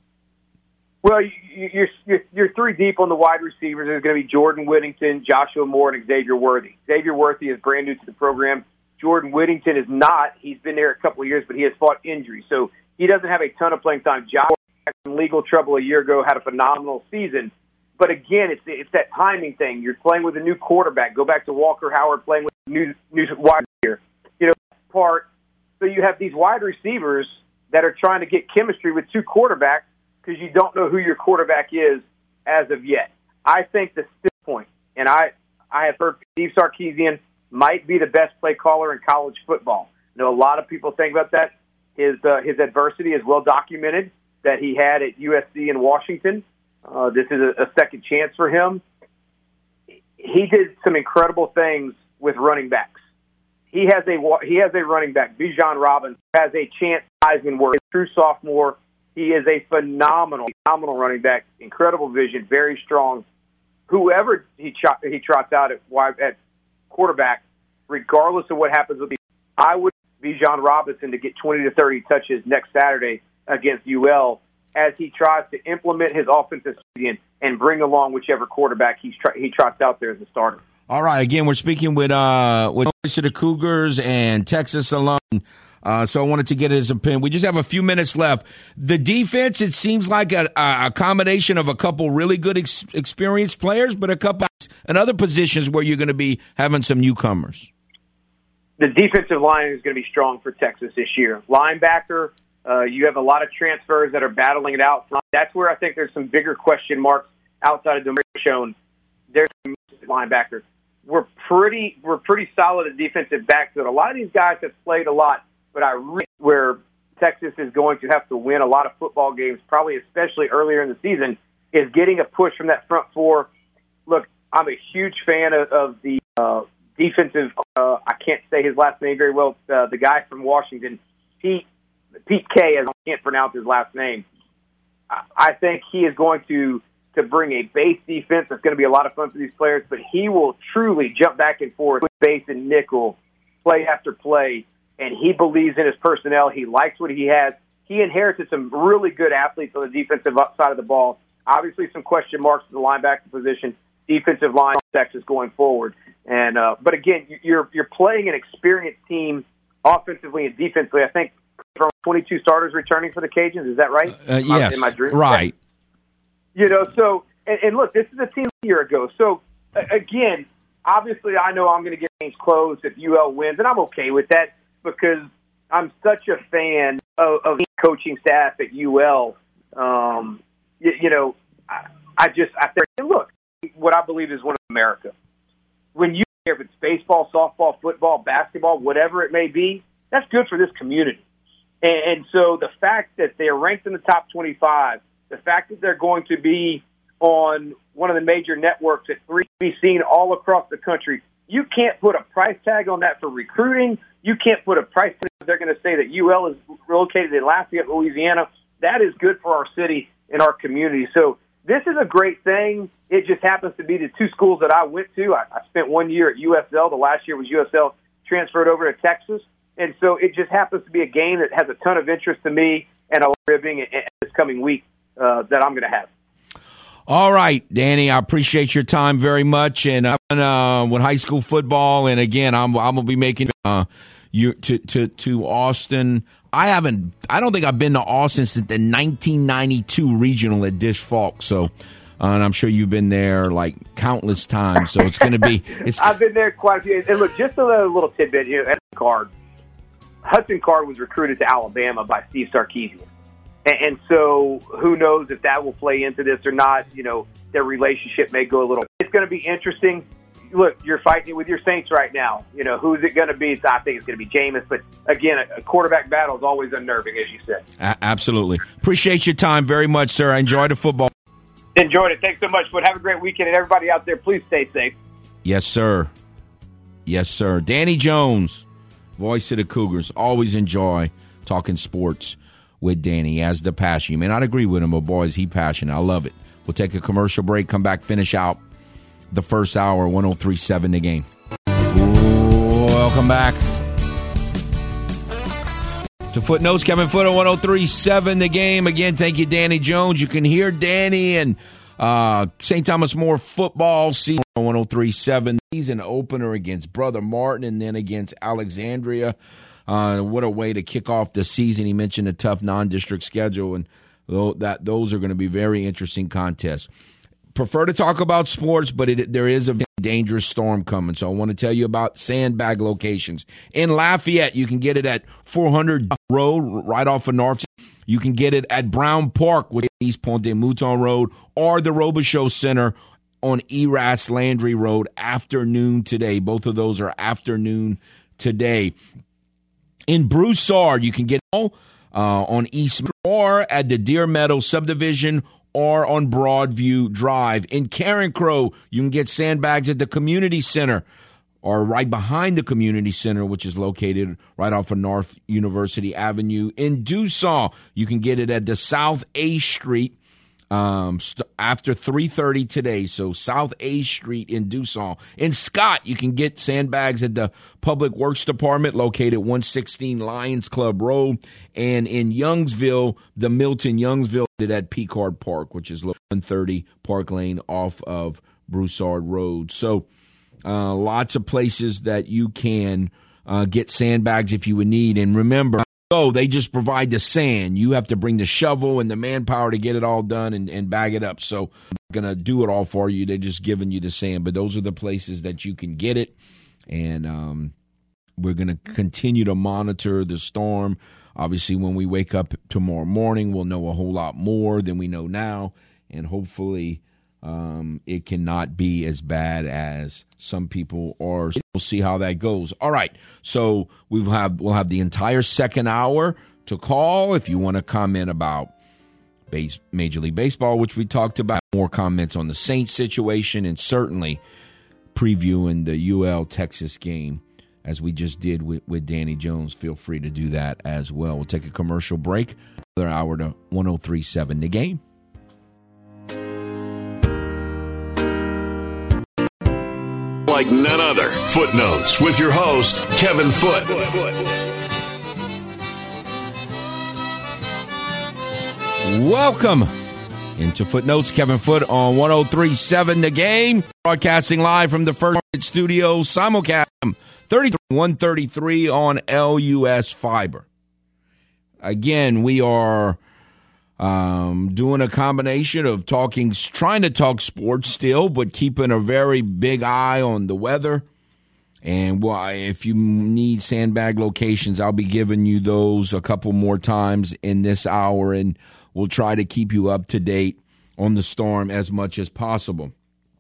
Well, you're, you're, you're three deep on the wide receivers. There's going to be Jordan Whittington, Joshua Moore, and Xavier Worthy. Xavier Worthy is brand new to the program. Jordan Whittington is not. He's been there a couple of years, but he has fought injury. So he doesn't have a ton of playing time. Josh had some legal trouble a year ago, had a phenomenal season. But again, it's it's that timing thing. You're playing with a new quarterback. Go back to Walker Howard playing with a new, new wide receiver. You know, part. So you have these wide receivers that are trying to get chemistry with two quarterbacks because you don't know who your quarterback is as of yet. I think the stick point, and I, I have heard Steve Sarkisian might be the best play caller in college football. I know a lot of people think about that. His uh, his adversity is well documented that he had at U S C and Washington. Uh, this is a, a second chance for him. He did some incredible things with running backs. He has a he has a running back, Bijan Robinson, has a chance Heisman work. True sophomore. He is a phenomenal, phenomenal running back. Incredible vision, very strong. Whoever he ch- he trots out at at quarterback, regardless of what happens with the, I would Bijan Robinson to get twenty to thirty touches next Saturday against U L as he tries to implement his offensive scheme and bring along whichever quarterback he's tr- he trots out there as a starter. All right, again, we're speaking with uh with the Cougars and Texas alum. Uh, so I wanted to get his opinion. We just have a few minutes left. The defense, it seems like a, a combination of a couple really good ex- experienced players, but a couple in other positions where you're going to be having some newcomers. The defensive line is going to be strong for Texas this year. Linebacker, uh, you have a lot of transfers that are battling it out. That's where I think there's some bigger question marks outside of Demarius Shown. There's some linebackers. We're pretty, we're pretty solid at defensive backfield. A lot of these guys have played a lot. But I really, where Texas is going to have to win a lot of football games, probably especially earlier in the season, is getting a push from that front four. Look, I'm a huge fan of, of the uh, defensive, uh, I can't say his last name very well, uh, the guy from Washington, Pete, Pete K, as I can't pronounce his last name. I, I think he is going to, to bring a base defense that's going to be a lot of fun for these players, but he will truly jump back and forth with base and nickel, play after play, and he believes in his personnel. He likes what he has. He inherited some really good athletes on the defensive side of the ball. Obviously, some question marks at the linebacker position, defensive line, Texas going forward. And uh, but again, you're you're playing an experienced team offensively and defensively. I think from twenty-two starters returning for the Cajuns. Is that right? Uh, yes, in my dream? right. You know, so and, and look, this is a team a year ago. So uh, again, obviously, I know I'm going to get games closed if U L wins, and I'm okay with that because I'm such a fan of, of the coaching staff at U L. Um, you, you know, I, I just I think and look, what I believe is one of America. When you if it's baseball, softball, football, basketball, whatever it may be, that's good for this community. And, and so the fact that they're ranked in the top twenty-five, the fact that they're going to be on one of the major networks at three be seen all across the country, you can't put a price tag on that for recruiting. You can't put a price tag. They're going to say that U L is located in Lafayette, Louisiana. That is good for our city and our community. So this is a great thing. It just happens to be the two schools that I went to. I, I spent one year at U S L. The last year was U S L transferred over to Texas. And so it just happens to be a game that has a ton of interest to me and a ribbing this coming week uh, that I'm going to have. All right, Danny, I appreciate your time very much. And I'm uh, with high school football, and again, I'm I'm gonna be making uh, you to to to Austin. I haven't. I don't think I've been to Austin since the nineteen ninety-two regional at Dish Falk. So, uh, and I'm sure you've been there like countless times. So it's going to be. It's. I've been there quite a few. And look, just a little, little tidbit here. Hudson Card. Hudson Card was recruited to Alabama by Steve Sarkisian. And so who knows if that will play into this or not. You know, their relationship may go a little. It's going to be interesting. Look, you're fighting with your Saints right now. You know, who's it going to be? I think it's going to be Jameis. But, again, a quarterback battle is always unnerving, as you said. A- absolutely. Appreciate your time very much, sir. I enjoyed the football. Enjoyed it. Thanks so much. But have a great weekend. And everybody out there, please stay safe. Yes, sir. Yes, sir. Danny Jones, voice of the Cougars. Always enjoy talking sports with Danny. He has the passion. You may not agree with him, but, boy, is he passionate. I love it. We'll take a commercial break, come back, finish out the first hour, one oh three point seven The Game. Ooh, welcome back to Footnotes. Kevin Foote on one oh three point seven The Game. Again, thank you, Danny Jones. You can hear Danny and uh, Saint Thomas More football season on one oh three point seven. Season opener against Brother Martin and then against Alexandria. Uh, what a way to kick off the season. He mentioned a tough non-district schedule, and that those are going to be very interesting contests. Prefer to talk about sports, but it, there is a dangerous storm coming. So I want to tell you about sandbag locations. In Lafayette, you can get it at four hundred Road, right off of North. You can get it at Brown Park, with East Ponte Mouton Road, or the Robichaux Center on Eras Landry Road, afternoon today. Both of those are afternoon today. In Broussard, you can get it all uh, on East or at the Deer Meadow Subdivision or on Broadview Drive. In Carencro, you can get sandbags at the Community Center or right behind the Community Center, which is located right off of North University Avenue. In Dussault, you can get it at the South A Street um, st- after three thirty today. So South A Street in Dussault. In Scott, you can get sandbags at the Public Works Department, located at one sixteen Lions Club Road. And in Youngsville, the Milton Youngsville at Picard Park, which is one thirty Park Lane off of Broussard Road. So uh, lots of places that you can uh, get sandbags if you would need. And remember, oh, they just provide the sand. You have to bring the shovel and the manpower to get it all done and, and bag it up. So I'm going to do it all for you. They're just giving you the sand. But those are the places that you can get it. And um, we're going to continue to monitor the storm. Obviously, when we wake up tomorrow morning, we'll know a whole lot more than we know now. And hopefully um, it cannot be as bad as some people are. We'll see how that goes. All right. So we'll have, we'll have the entire second hour to call if you want to comment about base, Major League Baseball, which we talked about. More comments on the Saints situation, and certainly previewing the U L Texas game, as we just did with, with Danny Jones. Feel free to do that as well. We'll take a commercial break. Another hour to one oh three point seven The Game. like none other. Footnotes with your host, Kevin Foote. Welcome into Footnotes. Kevin Foote on one oh three point seven The Game. Broadcasting live from the First Studio. Simulcast thirty-three one thirty-three on L U S Fiber. Again, we are um, doing a combination of talking, trying to talk sports still, but keeping a very big eye on the weather. And well, if you need sandbag locations, I'll be giving you those a couple more times in this hour, and we'll try to keep you up to date on the storm as much as possible.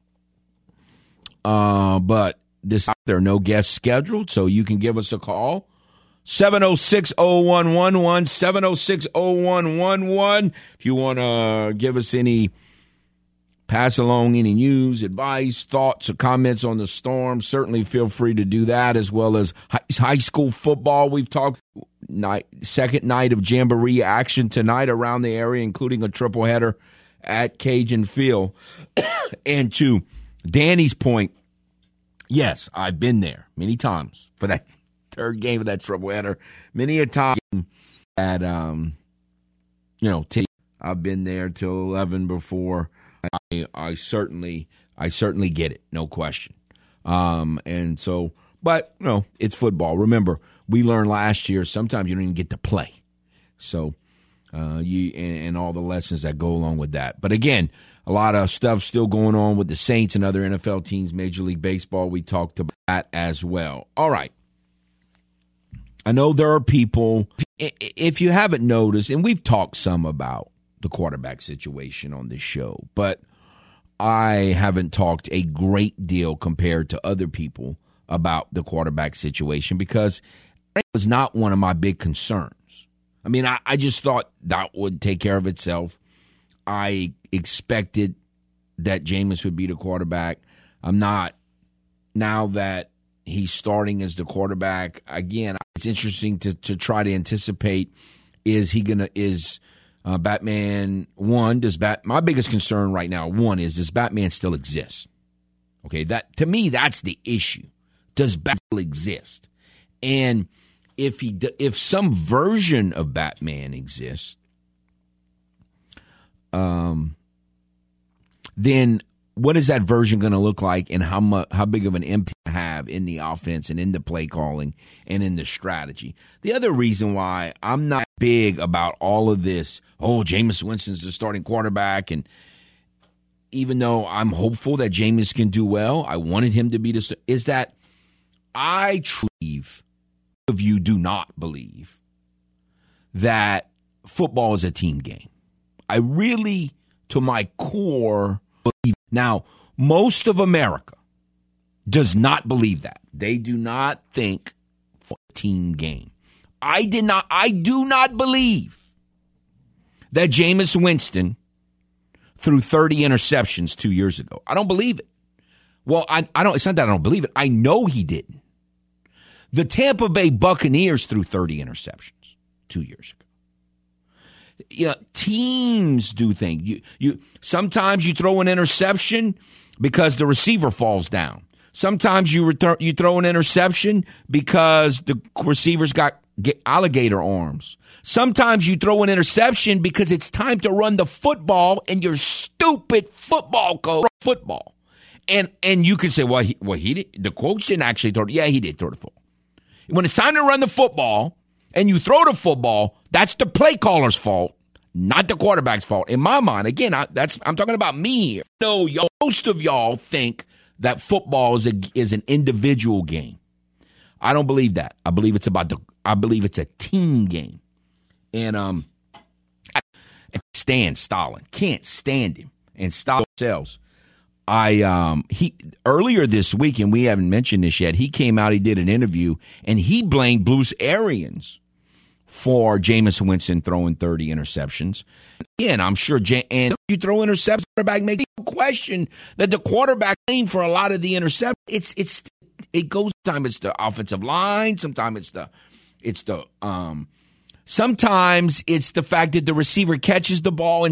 Uh, but this there are no guests scheduled, so you can give us a call. seven oh six, oh one one one, seven oh six, oh one one one. If you want to give us any, pass along any news, advice, thoughts, or comments on the storm, certainly feel free to do that, as well as high, high school football. We've talked night, second night of Jamboree action tonight around the area, including a triple header at Cajun Field. And to Danny's point, yes, I've been there many times for that third game of that triple header. Many a time at, um, you know, t- I've been there till eleven before. I, I certainly, I certainly get it, no question. Um, and so, but you know, it's football. Remember, we learned last year sometimes you don't even get to play. So, uh, you and, and all the lessons that go along with that. But again, a lot of stuff still going on with the Saints and other N F L teams, Major League Baseball. We talked about that as well. All right. I know there are people, if you haven't noticed, and we've talked some about the quarterback situation on this show, but I haven't talked a great deal compared to other people about the quarterback situation because it was not one of my big concerns. I mean, I, I just thought that would take care of itself. I expected that Jameis would be the quarterback. I'm not, now that he's starting as the quarterback, again, it's interesting to, to try to anticipate, is he going to, is uh, Batman, one, does Bat, my biggest concern right now, one, is does Batman still exist? Okay, that, to me, that's the issue. Does Batman still exist? And if he, if some version of Batman exists, um, then what is that version going to look like, and how much, how big of an impact have in the offense and in the play calling and in the strategy? The other reason why I'm not big about all of this, oh, Jameis Winston's the starting quarterback, and even though I'm hopeful that Jameis can do well, I wanted him to be the, is that I truly, of you do not believe that football is a team game. I really, to my core, believe. Now, most of America does not believe that. They do not think for a team game. I did not. I do not believe that Jameis Winston threw thirty interceptions two years ago. I don't believe it. Well, I, I don't. It's not that I don't believe it. I know he didn't. The Tampa Bay Buccaneers threw thirty interceptions two years ago. You know, teams do things. You, you sometimes you throw an interception because the receiver falls down. Sometimes you return, you throw an interception because the receiver's got alligator arms. Sometimes you throw an interception because it's time to run the football and your stupid football coach football. And and you can say, well, he, well, he did, the coach didn't actually throw it. Yeah, he did throw the football. When it's time to run the football and you throw the football, that's the play caller's fault, not the quarterback's fault. In my mind, again, I, that's I'm talking about me. No, y'all, most of y'all think that football is a, is an individual game. I don't believe that. I believe it's about the. I believe it's a team game. And um, I can't stand Stalin. Can't stand him. And Stalin sells. I um he earlier this week, and we haven't mentioned this yet. He came out. He did an interview, and he blamed Bruce Arians for Jameis Winston throwing thirty interceptions. Again, I'm sure, J- and you throw interceptions, quarterback makes no question that the quarterback aimed for a lot of the interceptions. It's it's it goes. Sometimes it's the offensive line. Sometimes it's the it's the um. Sometimes it's the fact that the receiver catches the ball and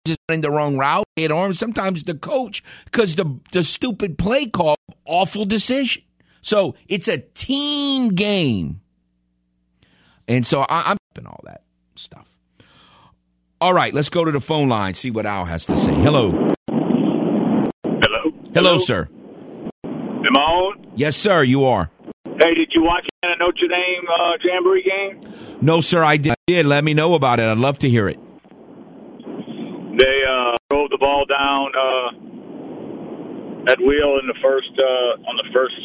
just running the wrong route, or sometimes the coach, because the the stupid play call, awful decision. So it's a team game. And so I, I'm in all that stuff. All right, let's go to the phone line, see what Al has to say. Hello. Hello. Hello, Hello. sir. Am I on? Yes, sir, you are. Hey, did you watch the Notre Dame uh, Jamboree game? No, sir, I did. I did. Let me know about it. I'd love to hear it. They uh, drove the ball down uh, at will in the first uh, on the first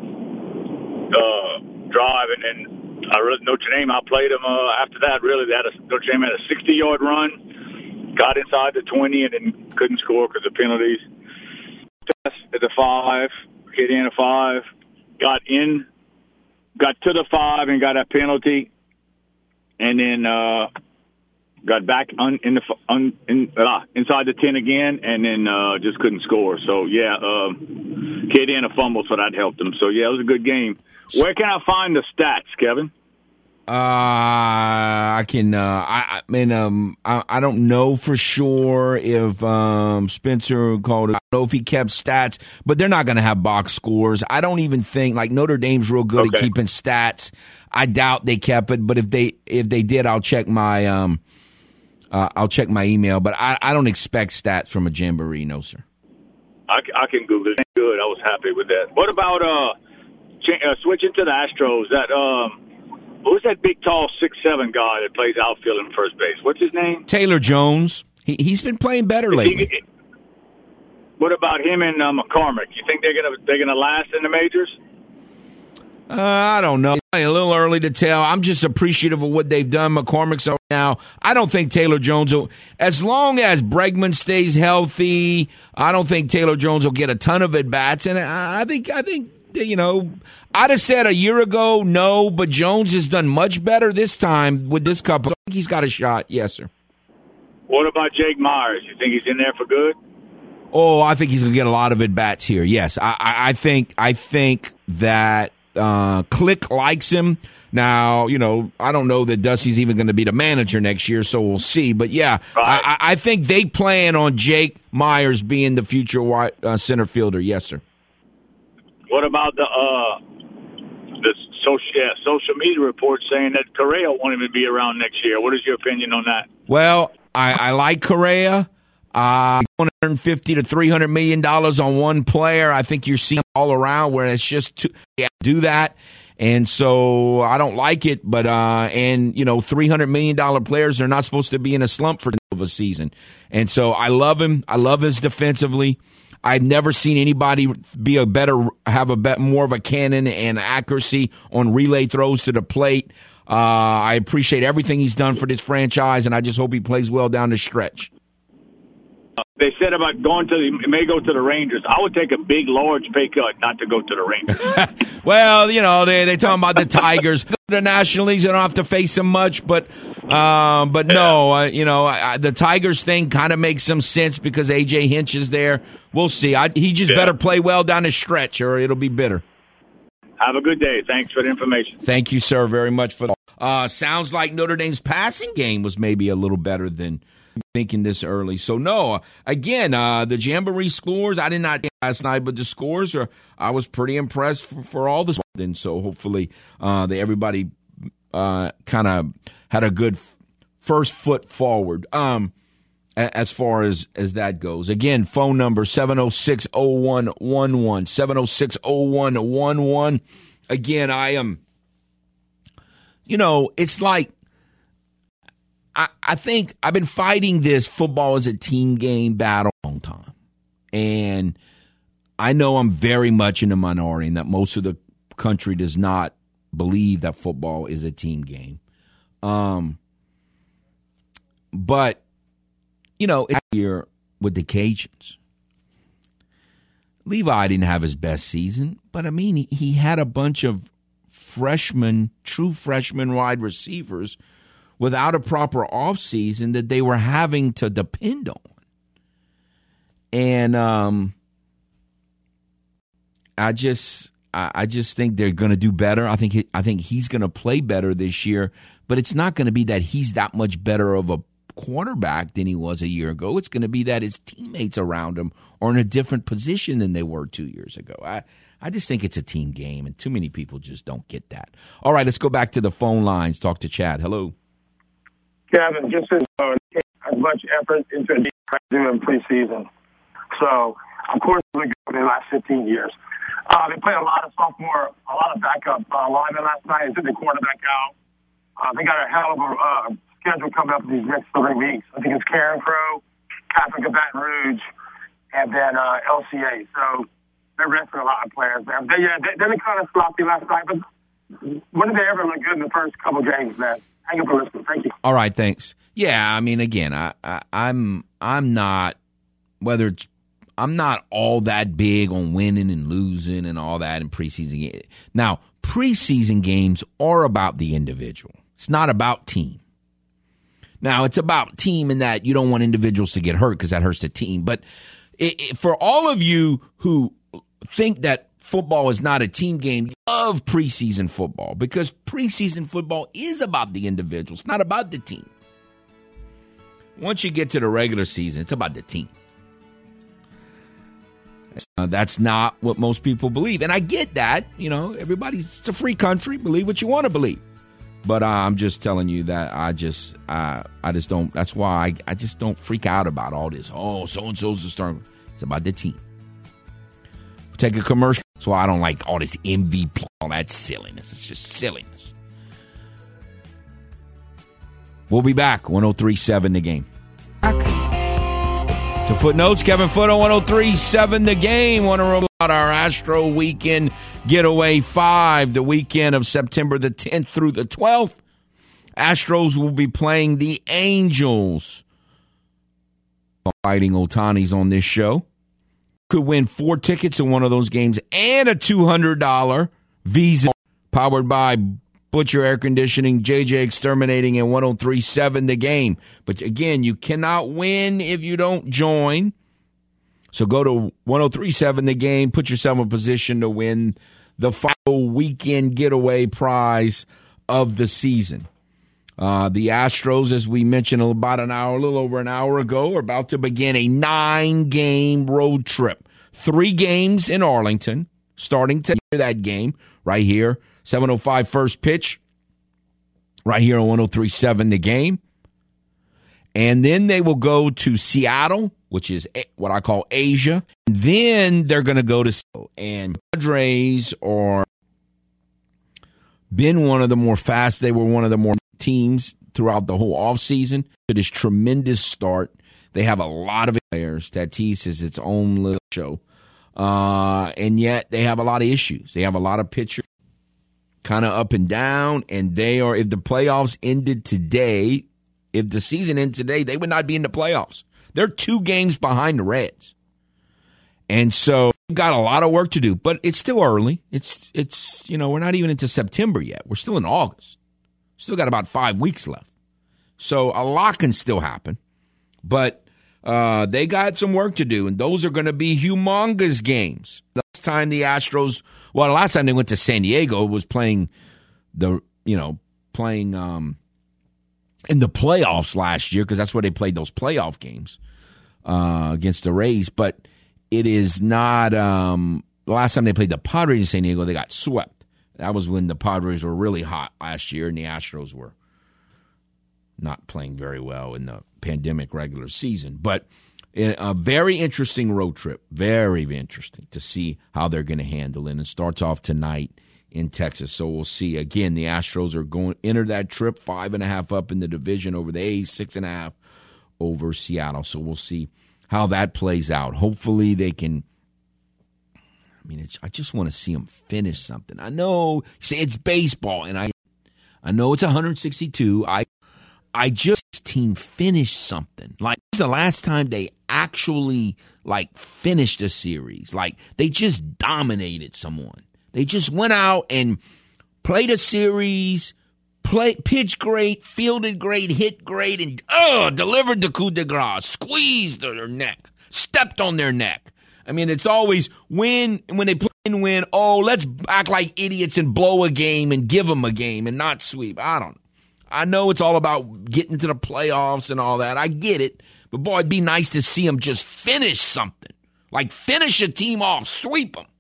uh, drive, and then I really, Notre Dame outplayed them. Uh, after that, really, they had a, Notre Dame had a sixty-yard run, got inside the twenty, and then couldn't score because of penalties. At the five, hit in a five, got in, got to the five, and got a penalty, and then uh, got back un, in the un, in, uh, inside the ten again, and then uh, just couldn't score. So yeah, uh, hit in a fumble, so that helped them. So yeah, it was a good game. Where can I find the stats, Kevin? Uh, I can. Uh, I, I mean, um, I, I don't know for sure if um, Spencer called it. I don't know if he kept stats, but they're not going to have box scores. I don't even think like Notre Dame's real good okay. at keeping stats. I doubt they kept it, but if they if they did, I'll check my um, uh, I'll check my email. But I, I don't expect stats from a jamboree, no sir. I, I can Google it. Good, I was happy with that. What about uh, ch- uh switching to the Astros? That um. Who's that big, tall, six seven guy that plays outfield and first base? What's his name? Taylor Jones. He, he's been playing better lately. He, what about him and uh, McCormick? You think they're gonna they're gonna last in the majors? Uh, I don't know. A little early to tell. I'm just appreciative of what they've done. McCormick's out now. I don't think Taylor Jones will. As long as Bregman stays healthy, I don't think Taylor Jones will get a ton of at bats. And I, I think I think. You know, I'd have said a year ago, no, but Jones has done much better this time with this couple. I think he's got a shot. Yes, sir. What about Jake Myers? You think he's in there for good? Oh, I think he's going to get a lot of at-bats here. Yes, I, I, I think I think that uh, Click likes him. Now, you know, I don't know that Dusty's even going to be the manager next year, so we'll see. But, yeah, right. I, I think they plan on Jake Myers being the future wide, uh, center fielder. Yes, sir. What about the uh, the social yeah, social media reports saying that Correa won't even be around next year? What is your opinion on that? Well, I, I like Correa. Uh, one hundred fifty to three hundred million dollars on one player. I think you're seeing all around where it's just to yeah, do that. And so I don't like it. But, uh, and, you know, three hundred million dollars players are not supposed to be in a slump for the end of a season. And so I love him. I love his defensively. I've never seen anybody be a better, have a bet more of a cannon and accuracy on relay throws to the plate. Uh, I appreciate everything he's done for this franchise, and I just hope he plays well down the stretch. They said about going to the, may go to the Rangers. I would take a big, large pay cut not to go to the Rangers. Well, you know, they they talking about the Tigers. The National Leagues, they don't have to face them much, but uh, but no, uh, you know, I, the Tigers thing kind of makes some sense because A J Hinch is there. We'll see. I, he just yeah. better play well down the stretch, or it'll be bitter. Have a good day. Thanks for the information. Thank you, sir, very much for. Uh, sounds like Notre Dame's passing game was maybe a little better than thinking this early. So, no, again, uh, the Jamboree scores, I did not last night, but the scores, are I was pretty impressed for, for all the and so hopefully uh, they, everybody uh, kind of had a good f- first foot forward um, a- as far as, as that goes. Again, phone number seven oh six oh one one one, seven oh six oh one one one. Again, I am, you know, it's like, I, I think I've been fighting this football as a team game battle a long time. And I know I'm very much in the minority and that most of the country does not believe that football is a team game. Um, but, you know, here with the Cajuns, Levi didn't have his best season, but, I mean, he, he had a bunch of freshmen, true freshman wide receivers without a proper offseason that they were having to depend on. And um, I just I, I just think they're going to do better. I think I think he's going to play better this year, but it's not going to be that he's that much better of a quarterback than he was a year ago. It's going to be that his teammates around him are in a different position than they were two years ago. I, I just think it's a team game, and too many people just don't get that. All right, let's go back to the phone lines. Talk to Chad. Hello. Kevin, just as, uh, as much effort into the in preseason. So, of course, we're good in the last fifteen years. Uh, they played a lot of sophomore, a lot of backup uh, linemen last night and took the quarterback out. Uh, they got a hell of a uh, schedule coming up these next three weeks. I think it's Karen Crow, Catholic of Baton Rouge, and then uh, L C A. So they're resting a lot of players there. They, yeah, they, they're kind of sloppy last night, but when did they ever look good in the first couple games, man? Hang up and listen. Thank you. All right, thanks. Yeah, I mean, again, I, I, I'm I'm not whether it's I'm not all that big on winning and losing and all that in preseason games. Now, preseason games are about the individual. It's not about team. Now, it's about team in that you don't want individuals to get hurt because that hurts the team. But it, it, for all of you who think that football is not a team game, you love preseason football because preseason football is about the individual. It's not about the team. Once you get to the regular season, it's about the team. Uh, that's not what most people believe. And I get that. You know, everybody's, it's a free country. Believe what you want to believe. But uh, I'm just telling you that I just, uh, I just don't, that's why I, I just don't freak out about all this. Oh, so-and-so's the star. It's about the team. We'll take a commercial. That's why I don't like all this M V P, all that silliness. It's just silliness. We'll be back. one oh three point seven The Game. To Footnotes, Kevin Foote on one oh three point seven The Game. Want to roll out our Astro Weekend Getaway five, the weekend of September the tenth through the twelfth. Astros will be playing the Angels. Fighting Ohtani's on this show. Could win four tickets in one of those games and a two hundred dollars Visa powered by Butcher Air Conditioning, J J Exterminating, and one oh three point seven The Game. But again, you cannot win if you don't join. So go to one oh three point seven The Game. Put yourself in a position to win the final weekend getaway prize of the season. Uh, the Astros, as we mentioned about an hour, a little over an hour ago, are about to begin a nine-game road trip. Three games in Arlington, starting to hear that game right here. seven oh five first pitch, right here on one oh three point seven The Game. And then they will go to Seattle, which is what I call Asia. And then they're going to go to and Padres are been one of the more fast. They were one of the more teams throughout the whole offseason. It is tremendous start. They have a lot of players. Tatis is its own little show. Uh, and yet they have a lot of issues. They have a lot of pitchers kind of up and down, and they are, if the playoffs ended today, if the season ended today, they would not be in the playoffs. They're two games behind the Reds. And so we've got a lot of work to do, but it's still early. It's, it's you know, we're not even into September yet. We're still in August. Still got about five weeks left. So a lot can still happen. But uh, they got some work to do, and those are going to be humongous games. The last time the Astros, well, the last time they went to San Diego was playing the, you know, playing um, in the playoffs last year, because that's where they played those playoff games uh, against the Rays. But it is not um, the last time they played the Padres in San Diego, they got swept. That was when the Padres were really hot last year, and the Astros were not playing very well in the pandemic regular season. But a very interesting road trip, very interesting to see how they're going to handle it. And it starts off tonight in Texas, so we'll see. Again, the Astros are going to enter that trip, five and a half up in the division over the A's, six and a half over Seattle. So we'll see how that plays out. Hopefully they can. I mean, it's, I just want to see them finish something. I know you say it's baseball, and I, I know it's one hundred sixty-two. I, I just team finish something. Like, this is the last time they actually like finished a series. Like, they just dominated someone. They just went out and played a series, play, pitched great, fielded great, hit great, and uh, delivered the coup de grace, squeezed their neck, stepped on their neck. I mean, it's always win, when they play and win, oh, let's act like idiots and blow a game and give them a game and not sweep. I don't I know it's all about getting to the playoffs and all that. I get it. But, boy, it'd be nice to see them just finish something. Like, finish a team off, sweep them.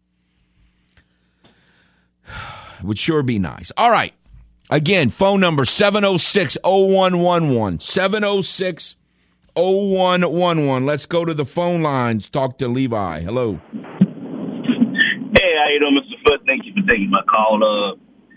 Would sure be nice. All right. Again, phone number seven oh six, oh one one one. seven oh six, oh one one one. Let's go to the phone lines. Talk to Levi. Hello. Hey, how you doing, Mister Foot? Thank you for taking my call. Uh,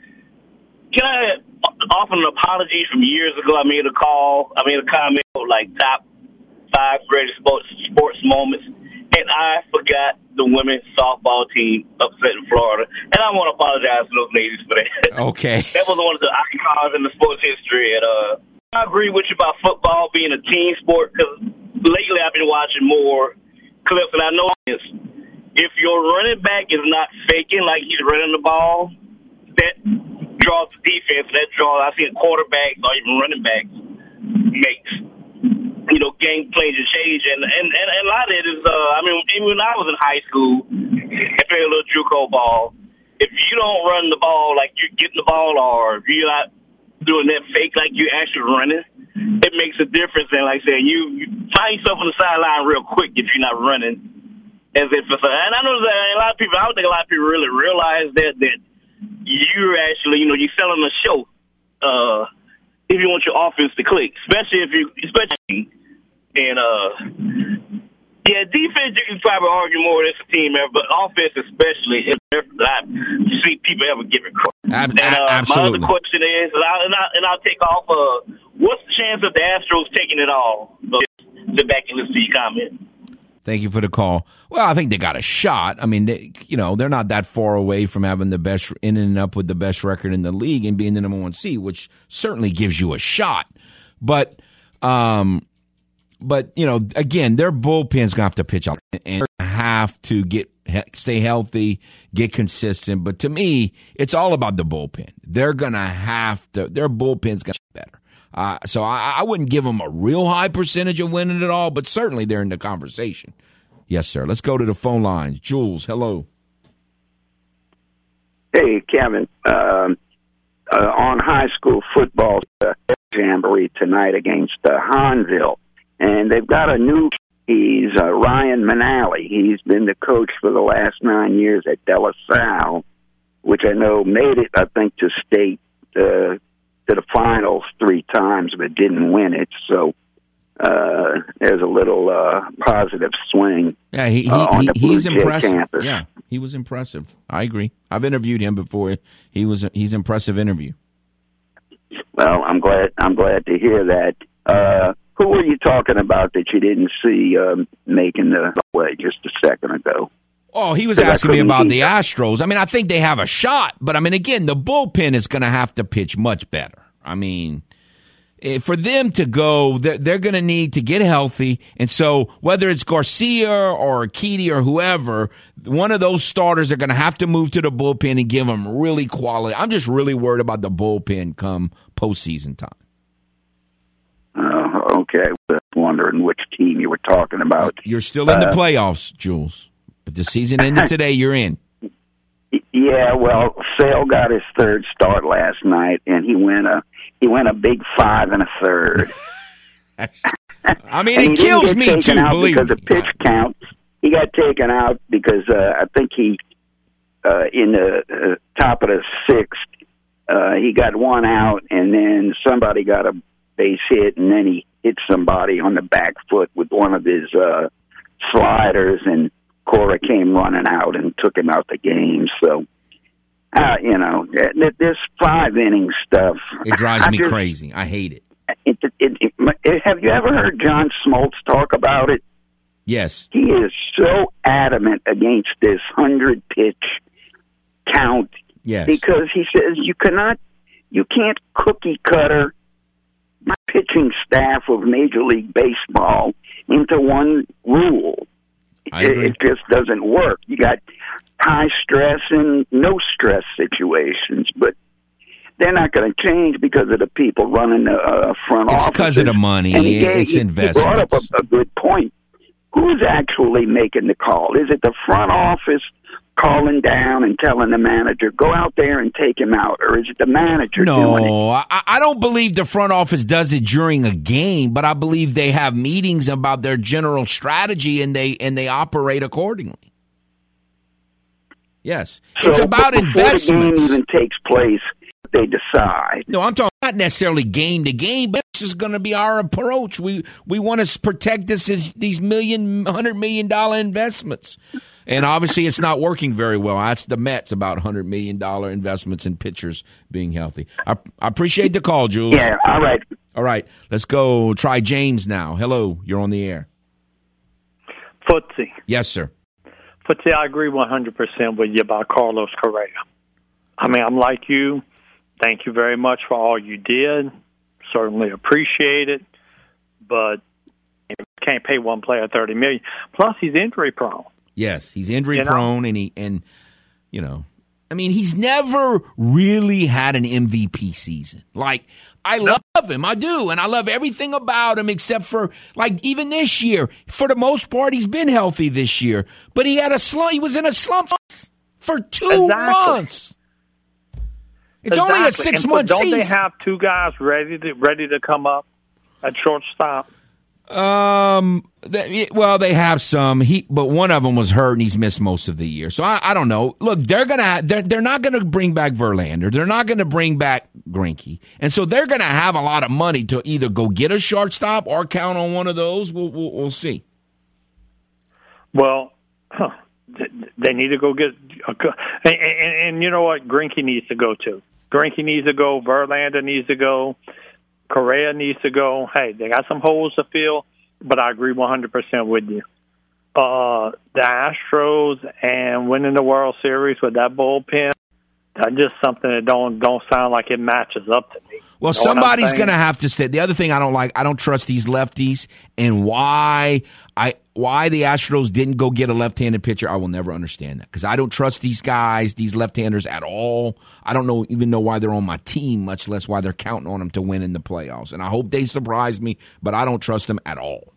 can I offer an apology from years ago? I made a call. I made a comment like top five greatest sports sports moments, and I forgot the women's softball team upset in Florida, and I want to apologize to those ladies for that. Okay. That was one of the icons in the sports history, and uh, I agree with you about football being a team sport, because lately I've been watching more clips, and I know this. If your running back is not faking like he's running the ball, that draws the defense. That draws, I've seen quarterbacks or even running backs makes, you know, game plans and change. And, and, and, and a lot of it is, uh, I mean, even when I was in high school, I played a little JUCO ball. If you don't run the ball like you're getting the ball, or if you're not doing that fake like you're actually running, it makes a difference. And like I said, you, you find yourself on the sideline real quick if you're not running. As if it's a, and I know that a lot of people, I don't think a lot of people really realize that, that you're actually, you know, you're selling a show uh, if you want your offense to click, especially if you, especially, and, uh, yeah, defense, you can probably argue more than a team ever, but offense especially, if I see people ever give it credit. Ab- and uh, absolutely. My other question is, and I'll, and I'll, and I'll take off, uh, what's the chance of the Astros taking it all? So, sit back and listen to your comment. Thank you for the call. Well, I think they got a shot. I mean, they, you know, they're not that far away from having the best, ending up with the best record in the league and being the number one seed, which certainly gives you a shot. But, um, but you know, again, their bullpen's gonna have to pitch out and have to get stay healthy, get consistent. But to me, it's all about the bullpen. They're gonna have to. Their bullpen's gonna be better. Uh, so I, I wouldn't give them a real high percentage of winning it all, but certainly they're in the conversation. Yes, sir. Let's go to the phone lines. Jules, hello. Hey, Kevin. Um, uh, on high school football uh, jamboree tonight against uh, Hahnville, and they've got a new. He's uh, Ryan Manali. He's been the coach for the last nine years at De La Salle, which I know made it, I think, to state. Uh, to the finals three times, but didn't win it. So uh, there's a little uh, positive swing. Yeah, he, he, uh, on the he he's Blue Jay impressive. campus. Yeah, he was impressive. I agree. I've interviewed him before. He was he's an impressive interview. Well, I'm glad. I'm glad to hear that. Uh, who were you talking about that you didn't see um, making the play just a second ago? Oh, he was asking me about the Astros. I mean, I think they have a shot, but I mean, again, the bullpen is going to have to pitch much better. I mean, for them to go, they're, they're going to need to get healthy. And so whether it's Garcia or Keedy or whoever, one of those starters are going to have to move to the bullpen and give them really quality. I'm just really worried about the bullpen come postseason time. Uh, okay. I was wondering which team you were talking about. You're still in the uh, playoffs, Jules. If the season ended today, you're in. Yeah, well, Sale got his third start last night, and he went a he went a big five and a third. I mean, it kills me too. Believe because me. of pitch count, he got taken out because uh, I think he uh, in the uh, top of the sixth uh, he got one out, and then somebody got a base hit, and then he hit somebody on the back foot with one of his uh, sliders, and Cora came running out and took him out the game. So, uh, you know, this five inning stuff. It drives I me just, crazy. I hate it. It, it, it, it. Have you ever heard John Smoltz talk about it? Yes. He is so adamant against this hundred pitch count. Yes. Because he says you cannot, you can't cookie cutter my pitching staff of Major League Baseball into one rule. I agree. It just doesn't work. You got high stress and no stress situations, but they're not going to change because of the people running the uh, front office. It's because of the money. And he gave, it's he, investments. He brought up a, a good point. Who's actually making the call? Is it the front office calling down and telling the manager, go out there and take him out? Or is it the manager no, doing it? No, I, I don't believe the front office does it during a game, but I believe they have meetings about their general strategy and they and they operate accordingly. Yes. So it's about investments. Before the game even takes place, they decide. No, I'm talking not necessarily game to game, but this is going to be our approach. We we want to protect this as these million, hundred million dollar investments, and obviously it's not working very well. That's the Mets, about hundred million dollar investments in pitchers being healthy. I, I appreciate the call, Jules. Yeah, all right, all right. Let's go. Try James now. Hello, you're on the air. Footsie. Yes, sir. Footsie, I agree one hundred percent with you about Carlos Correa. I mean, I'm like you. Thank you very much for all you did. Certainly appreciate it, but you can't pay one player thirty million dollars. Plus, he's injury prone. Yes, he's injury you know? prone, and he and you know, I mean, he's never really had an M V P season. Like, I love him, I do, and I love everything about him except for like even this year. For the most part, he's been healthy this year, but he had a slump. He was in a slump for two exactly. months. It's exactly. only a six-month don't season. Don't they have two guys ready to ready to come up at shortstop? Um. They, well, they have some. He, but one of them was hurt, and he's missed most of the year. So I, I don't know. Look, they're gonna. They're, they're not gonna bring back Verlander. They're not gonna bring back Greinke, and so they're gonna have a lot of money to either go get a shortstop or count on one of those. We'll we'll, we'll see. Well, huh, they need to go get. A, and, and, and you know what? Greinke needs to go too. Greinke needs to go. Verlander needs to go. Correa needs to go. Hey, they got some holes to fill, but I agree one hundred percent with you. Uh, the Astros and winning the World Series with that bullpen, that's just something that don't don't sound like it matches up to me. Well, you know somebody's going to have to stay. The other thing I don't like, I don't trust these lefties, and why I why the Astros didn't go get a left-handed pitcher, I will never understand that, because I don't trust these guys, these left-handers at all. I don't know even know why they're on my team, much less why they're counting on them to win in the playoffs. And I hope they surprise me, but I don't trust them at all.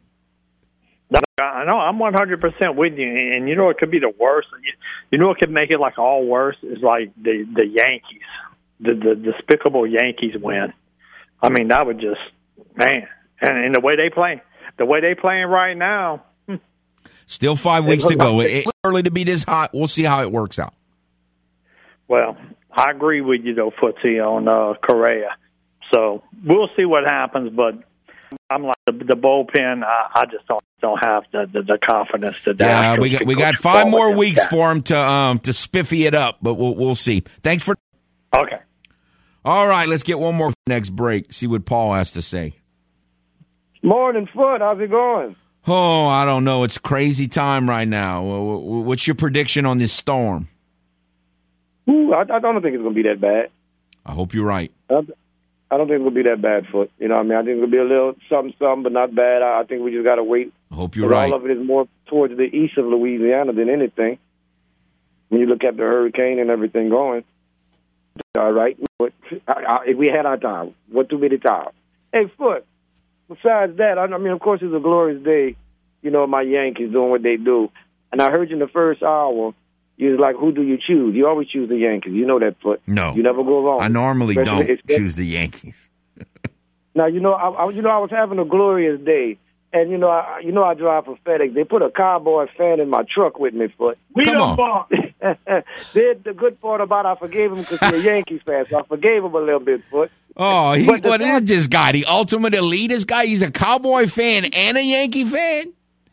I know, I'm one hundred percent with you, and you know it could be the worst. You know what could make it like all worse is like the the Yankees, the the despicable Yankees win. I mean, that would just, man, and, and the way they play, the way they playing right now. Hmm. Still five weeks to go. It's early to be this hot. We'll see how it works out. Well, I agree with you though, Footsie, on uh, Correa. So we'll see what happens, but I'm like the, the bullpen. I, I just don't don't have the, the, the confidence to. Yeah, we got we got five more weeks that. for him to um to spiffy it up, but we'll we'll see. Thanks for. Okay. All right, let's get one more next break. See what Paul has to say. Morning, Foot. How's it going? Oh, I don't know. It's crazy time right now. What's your prediction on this storm? Ooh, I, I don't think it's going to be that bad. I hope you're right. I, I don't think it's going to be that bad, Foot. You know what I mean? I think it's going to be a little something, something, but not bad. I, I think we just got to wait. I hope you're right. All of it is more towards the east of Louisiana than anything. When you look at the hurricane and everything going. All right. But I, I, if we had our time, what too many times? Hey, Foot, besides that, I, I mean, of course, it's a glorious day. You know, my Yankees doing what they do. And I heard you in the first hour, you was like, who do you choose? You always choose the Yankees. You know that, Foot. No. You never go wrong. I normally Especially, don't choose the Yankees. Now, you know, I, I, you know, I was having a glorious day. And, you know, I, you know, I drive for FedEx. They put a Cowboy fan in my truck with me, Foot. We Come on. The good part about I forgave him because he's a Yankees fan, so I forgave him a little bit, Foot. Oh, he, what the, is this guy? The ultimate elitist guy? He's a Cowboy fan and a Yankee fan?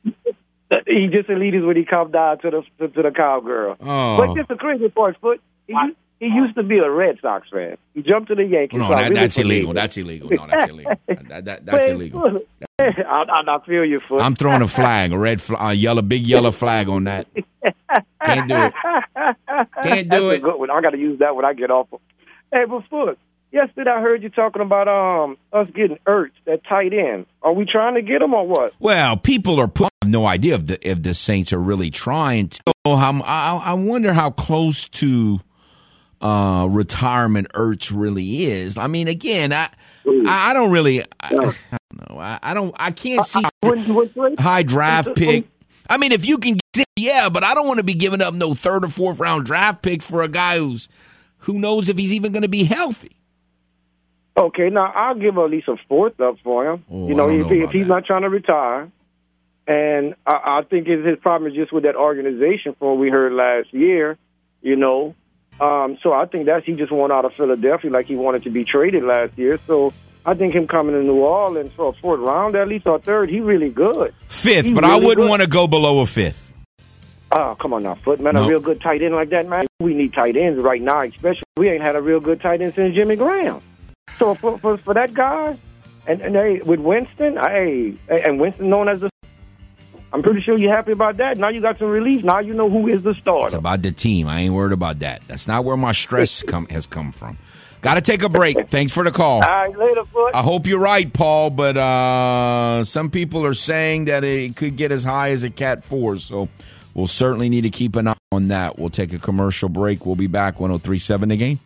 He just elitist when he comes down to the to, to the cowgirl. Oh. But just the crazy part, Foot, he, he used to be a Red Sox fan. He jumped to the Yankees. No, so that, really that's illegal. That's illegal. No, that's illegal. that, that, that's Wait, illegal. I, I, I feel you, Foot. I'm throwing a flag, a red flag, a yellow, big yellow flag on that. Can't do it. Can't do that's it. A good one. I got to use that when I get off. Hey, but Foot, yesterday I heard you talking about um us getting Ertz, that tight end. Are we trying to get him or what? Well, people are putting. I have no idea if the if the Saints are really trying to. Um, I I wonder how close to uh, retirement Ertz really is. I mean, again, I I, I don't really. I, I don't know. I, I don't. I can't see I, I, when, when, high draft pick. I mean, if you can get it, yeah, but I don't want to be giving up no third or fourth round draft pick for a guy who's who knows if he's even going to be healthy. Okay, now I'll give at least a fourth up for him. Oh, you know, know if, if he's that. not trying to retire. And I, I think his, his problem is just with that organization from what we heard last year, you know. Um, so I think that he just won out of Philadelphia like he wanted to be traded last year. So I think him coming to New Orleans for a fourth round, at least or third, he's really good. Fifth, he's but really I wouldn't good. want to go below a fifth. Oh, come on now, Foot, man. Nope. A real good tight end like that, man. We need tight ends right now, especially. We ain't had a real good tight end since Jimmy Graham. So for for, for that guy, and, and hey, with Winston, hey, and Winston known as the, I'm pretty sure you're happy about that. Now you got some relief. Now you know who is the It's starter. about the team. I ain't worried about that. That's not where my stress come, has come from. Got to take a break. Thanks for the call. All right, later, Foot. I hope you're right, Paul, but uh, some people are saying that it could get as high as a Cat four, so we'll certainly need to keep an eye on that. We'll take a commercial break. We'll be back. one oh three point seven The Game.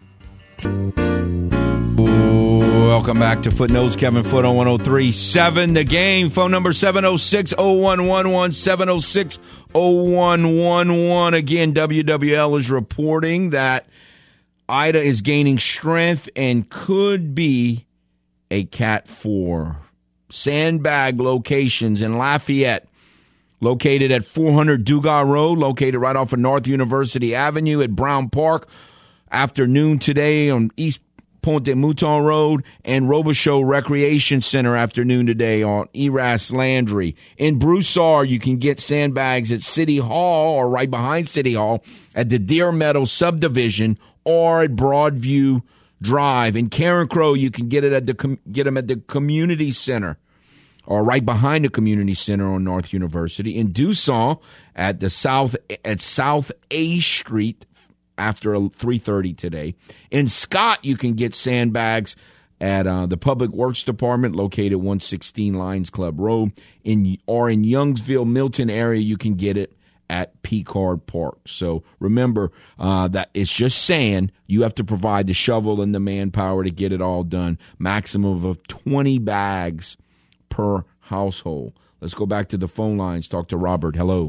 Welcome back to Footnotes. Kevin Foote on one oh three point seven The Game. Phone number seven oh six, oh one one one, seven oh six, oh one one one. Again, W W L is reporting that Ida is gaining strength and could be a Cat four. Sandbag locations in Lafayette, located at four hundred Dugas Road, located right off of North University Avenue at Brown Park. Afternoon today on East Ponte de Mouton Road, and Robichaux Recreation Center afternoon today on Eras Landry. In Broussard, you can get sandbags at City Hall or right behind City Hall at the Deer Meadow subdivision or at Broadview Drive. In Carencro, you can get it at the get them at the Community Center or right behind the Community Center on North University. In Dusson, at the South at South A Street after three thirty today. In Scott, you can get sandbags at uh, the Public Works Department, located one sixteen Lions Club Road. In or in Youngsville, Milton area, you can get it at Picard Park. So remember uh, that it's just sand. You have to provide the shovel and the manpower to get it all done. Maximum of twenty bags per household. Let's go back to the phone lines. Talk to Robert. Hello.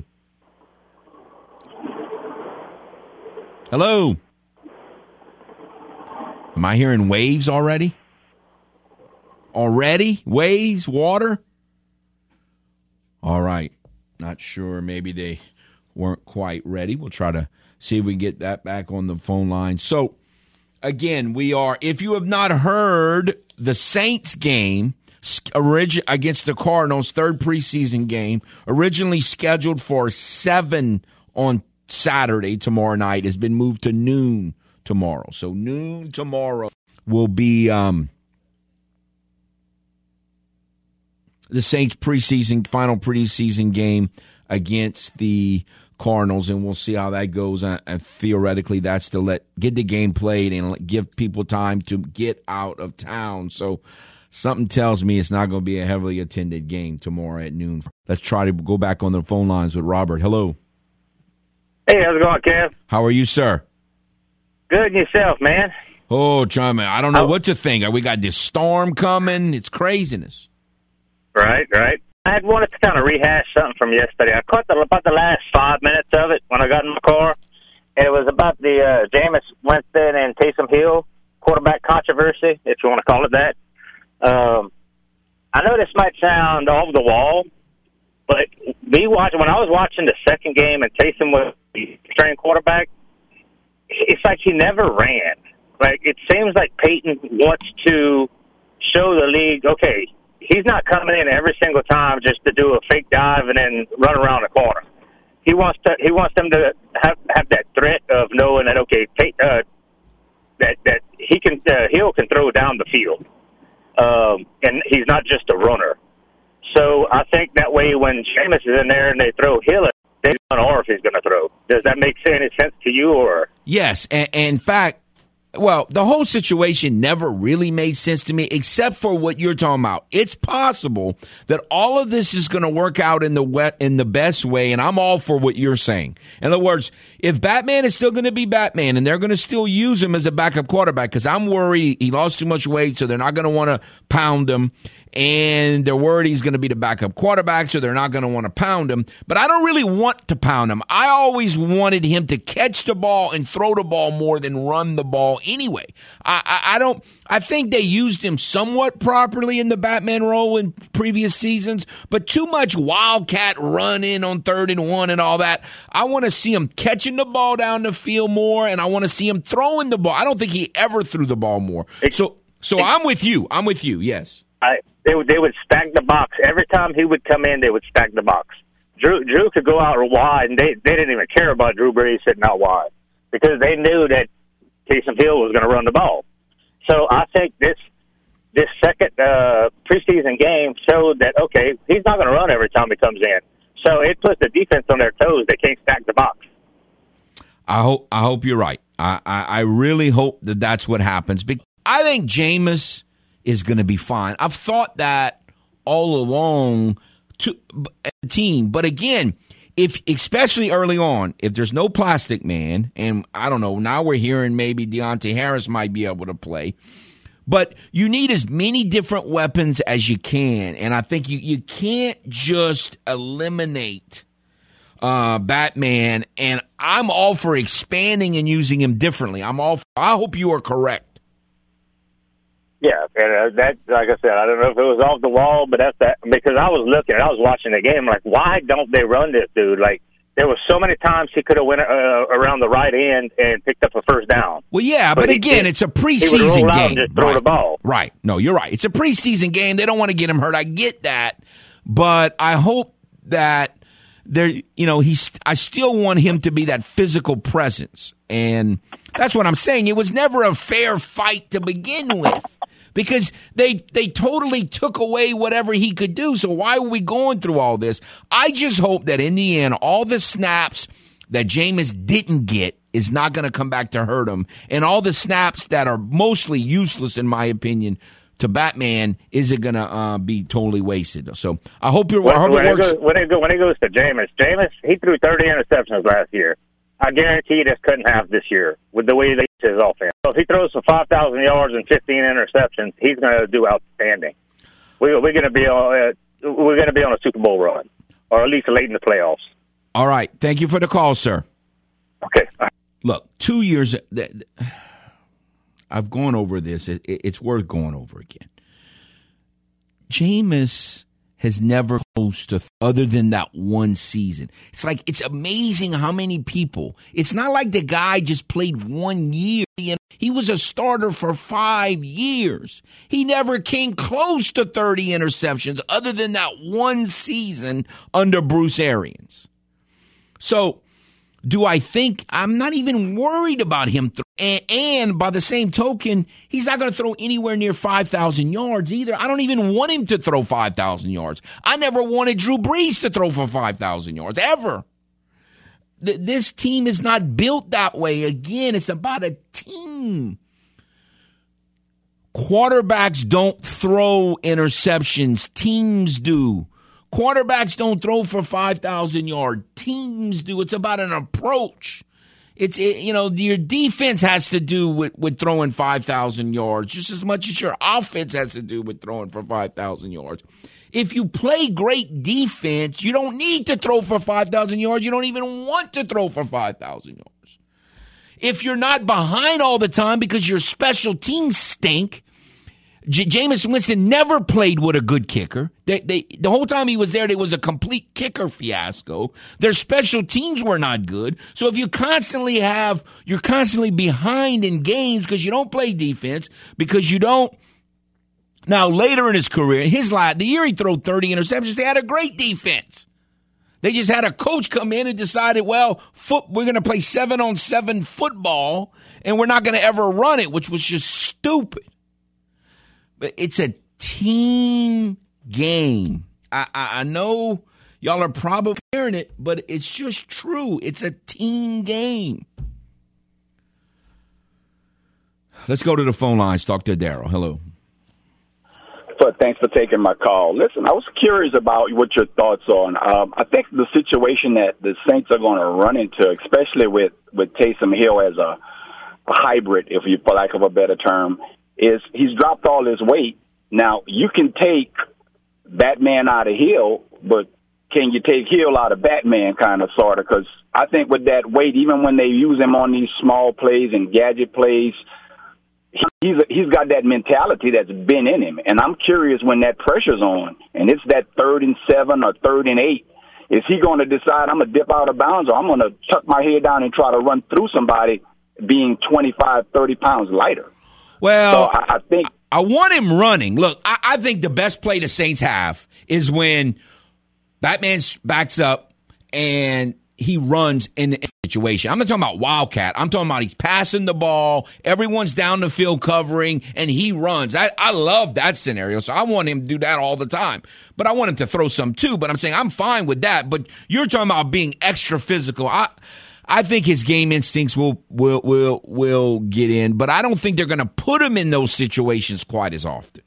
Hello. Am I hearing waves already? Already? Waves? Water? All right. Not sure. Maybe they weren't quite ready. We'll try to see if we can get that back on the phone line. So, again, we are, if you have not heard, the Saints game against the Cardinals, third preseason game, originally scheduled for seven on Saturday, tomorrow night, has been moved to noon tomorrow. So noon tomorrow will be um, the Saints preseason, final preseason game against the Cardinals, and we'll see how that goes. Uh, and theoretically, that's to let get the game played and give people time to get out of town. So something tells me it's not going to be a heavily attended game tomorrow at noon. Let's try to go back on the phone lines with Robert. Hello. Hey, how's it going, Kev? How are you, sir? Good, and yourself, man? Oh, John, I don't know oh. what to think. We got this storm coming. It's craziness. Right, right. I had wanted to kind of rehash something from yesterday. I caught the, about the last five minutes of it when I got in my car, and it was about the uh, Jameis Winston and Taysom Hill quarterback controversy, if you want to call it that. Um, I know this might sound off the wall, but me watching when I was watching the second game and Taysom was the string quarterback, it's like he never ran. Like it seems like Peyton wants to show the league, okay, he's not coming in every single time just to do a fake dive and then run around the corner. He wants to. He wants them to have have that threat of knowing that okay, Peyton, uh, that that he can uh, Hill can throw down the field, um, and he's not just a runner. So I think that way when Jameis is in there and they throw Hill, they don't know if he's going to throw. Does that make any sense to you? Or yes, and, and in fact, well, the whole situation never really made sense to me, except for what you're talking about. It's possible that all of this is going to work out in the wet, in the best way, and I'm all for what you're saying. In other words, if Batman is still going to be Batman, and they're going to still use him as a backup quarterback, because I'm worried he lost too much weight, so they're not going to want to pound him. and they're worried he's going to be the backup quarterback, so they're not going to want to pound him. But I don't really want to pound him. I always wanted him to catch the ball and throw the ball more than run the ball anyway. I, I, I don't. I think they used him somewhat properly in the Batman role in previous seasons, but too much wildcat running on third and one and all that. I want to see him catching the ball down the field more, and I want to see him throwing the ball. I don't think he ever threw the ball more. So, so I'm with you. I'm with you. Yes. I, they would they would stack the box every time he would come in. They would stack the box. Drew Drew could go out wide, and they they didn't even care about Drew Brees sitting out wide because they knew that Taysom Hill was going to run the ball. So I think this this second uh, preseason game showed that, okay, he's not going to run every time he comes in. So it puts the defense on their toes. They can't stack the box. I hope I hope you're right. I, I, I really hope that that's what happens. Because I think Jameis is going to be fine. I've thought that all along to the team. But again, if especially early on, if there's no Plastic Man, and I don't know, now we're hearing maybe Deontay Harris might be able to play, but you need as many different weapons as you can, and I think you, you can't just eliminate uh, Batman, and I'm all for expanding and using him differently. I'm all for, I hope you are correct. Yeah, and uh, that, like I said, I don't know if it was off the wall, but that's that, because I was looking, I was watching the game, like, why don't they run this dude? Like, there were so many times he could have went uh, around the right end and picked up a first down. Well, yeah, but, but he, again, it's a preseason he would roll out game. And just throw right. the ball. Right. No, you're right. It's a preseason game. They don't want to get him hurt. I get that, but I hope that there, you know, he's. I still want him to be that physical presence, and that's what I'm saying. It was never a fair fight to begin with. Because they they totally took away whatever he could do. So why are we going through all this? I just hope that in the end, all the snaps that Jameis didn't get is not going to come back to hurt him. And all the snaps that are mostly useless, in my opinion, to Batman isn't going to uh, be totally wasted. So I hope, you're, when, I hope when it works. It goes, when, it go, when it goes to Jameis, Jameis, he threw thirty interceptions last year. I guarantee you this couldn't have this year with the way they use his offense. So if he throws for five thousand yards and fifteen interceptions, he's going to do outstanding. We, we're going to be on. Uh, we're going to be on a Super Bowl run, or at least late in the playoffs. All right, thank you for the call, sir. Okay. Look, two years. I've gone over this. It's worth going over again. Jameis has never close to other than that one season. It's like, it's amazing how many people, it's not like the guy just played one year. He was a starter for five years. He never came close to thirty interceptions other than that one season under Bruce Arians. So, do I think, I'm not even worried about him. Th- and, and by the same token, he's not going to throw anywhere near five thousand yards either. I don't even want him to throw five thousand yards. I never wanted Drew Brees to throw for five thousand yards, ever. Th- this team is not built that way. Again, it's about a team. Quarterbacks don't throw interceptions. Teams do. Quarterbacks don't throw for five thousand yards. Teams do. It's about an approach. It's, it, you know, your defense has to do with, with throwing five thousand yards just as much as your offense has to do with throwing for five thousand yards. If you play great defense, you don't need to throw for five thousand yards. You don't even want to throw for five thousand yards. If you're not behind all the time because your special teams stink, J- Jameis Winston never played with a good kicker. They, they, the whole time he was there, there was a complete kicker fiasco. Their special teams were not good. So if you constantly have, you're constantly behind in games because you don't play defense, because you don't. Now, later in his career, his last, the year he threw thirty interceptions, they had a great defense. They just had a coach come in and decided, well, foot, we're going to play seven on seven football, and we're not going to ever run it, which was just stupid. But it's a team game. I, I, I know y'all are probably hearing it, but it's just true. It's a team game. Let's go to the phone lines. Talk to Daryl. Hello. So thanks for taking my call. Listen, I was curious about what your thoughts on. Um, I think the situation that the Saints are going to run into, especially with, with Taysom Hill as a, a hybrid, if you, for lack of a better term, is he's dropped all his weight, Now, you can take Batman out of Hill, but can you take Hill out of Batman, kind of, sort of? Because I think with that weight, even when they use him on these small plays and gadget plays, he's he's got that mentality that's been in him. And I'm curious, when that pressure's on, and it's that third and seven or third and eight, is he going to decide I'm going to dip out of bounds, or I'm going to tuck my head down and try to run through somebody being twenty-five, thirty pounds lighter? Well, so I, I think I want him running. Look, I, I think the best play the Saints have is when Batman backs up and he runs in the situation. I'm not talking about Wildcat. I'm talking about he's passing the ball, everyone's down the field covering, and he runs. I, I love that scenario, so I want him to do that all the time. But I want him to throw some too, but I'm saying I'm fine with that. But you're talking about being extra physical. I I think his game instincts will will will will get in, but I don't think they're going to put him in those situations quite as often.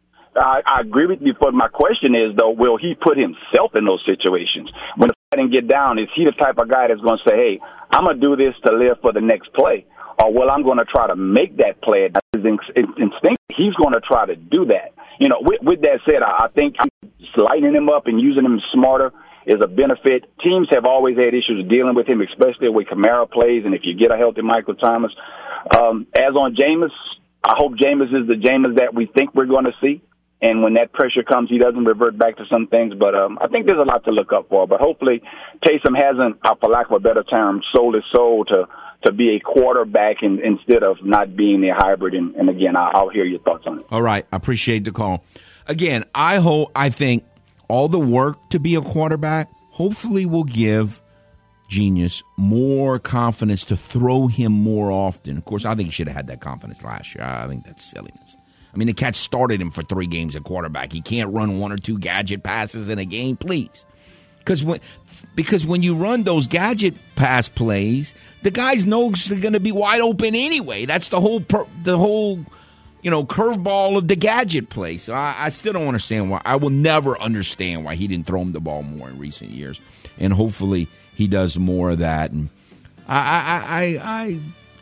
I, I agree with you, but my question is, though, will he put himself in those situations? When the fighting get down, is he the type of guy that's going to say, hey, I'm going to do this to live for the next play? Or, well, I'm going to try to make that play. His instinct, he's going to try to do that. You know, with, with that said, I, I think lightening him up and using him smarter is a benefit. Teams have always had issues dealing with him, especially with Kamara plays, and if you get a healthy Michael Thomas. Um, as on Jameis, I hope Jameis is the Jameis that we think we're going to see. And when that pressure comes, he doesn't revert back to some things. But um, I think there's a lot to look up for. But hopefully Taysom hasn't, uh, for lack of a better term, sold his soul to, to be a quarterback in, instead of not being a hybrid. And, and again, I'll, I'll hear your thoughts on it. All right. I appreciate the call. Again, I hope, I think all the work to be a quarterback hopefully will give Genius more confidence to throw him more often. Of course, I think he should have had that confidence last year. I think that's silliness. I mean, the cat started him for three games at quarterback. He can't run one or two gadget passes in a game, please. Because when, because when you run those gadget pass plays, the guys know they're going to be wide open anyway. That's the whole, per, the whole, you know, curveball of the gadget play. So I, I still don't understand why. I will never understand why he didn't throw him the ball more in recent years. And hopefully he does more of that. And I, I, I, I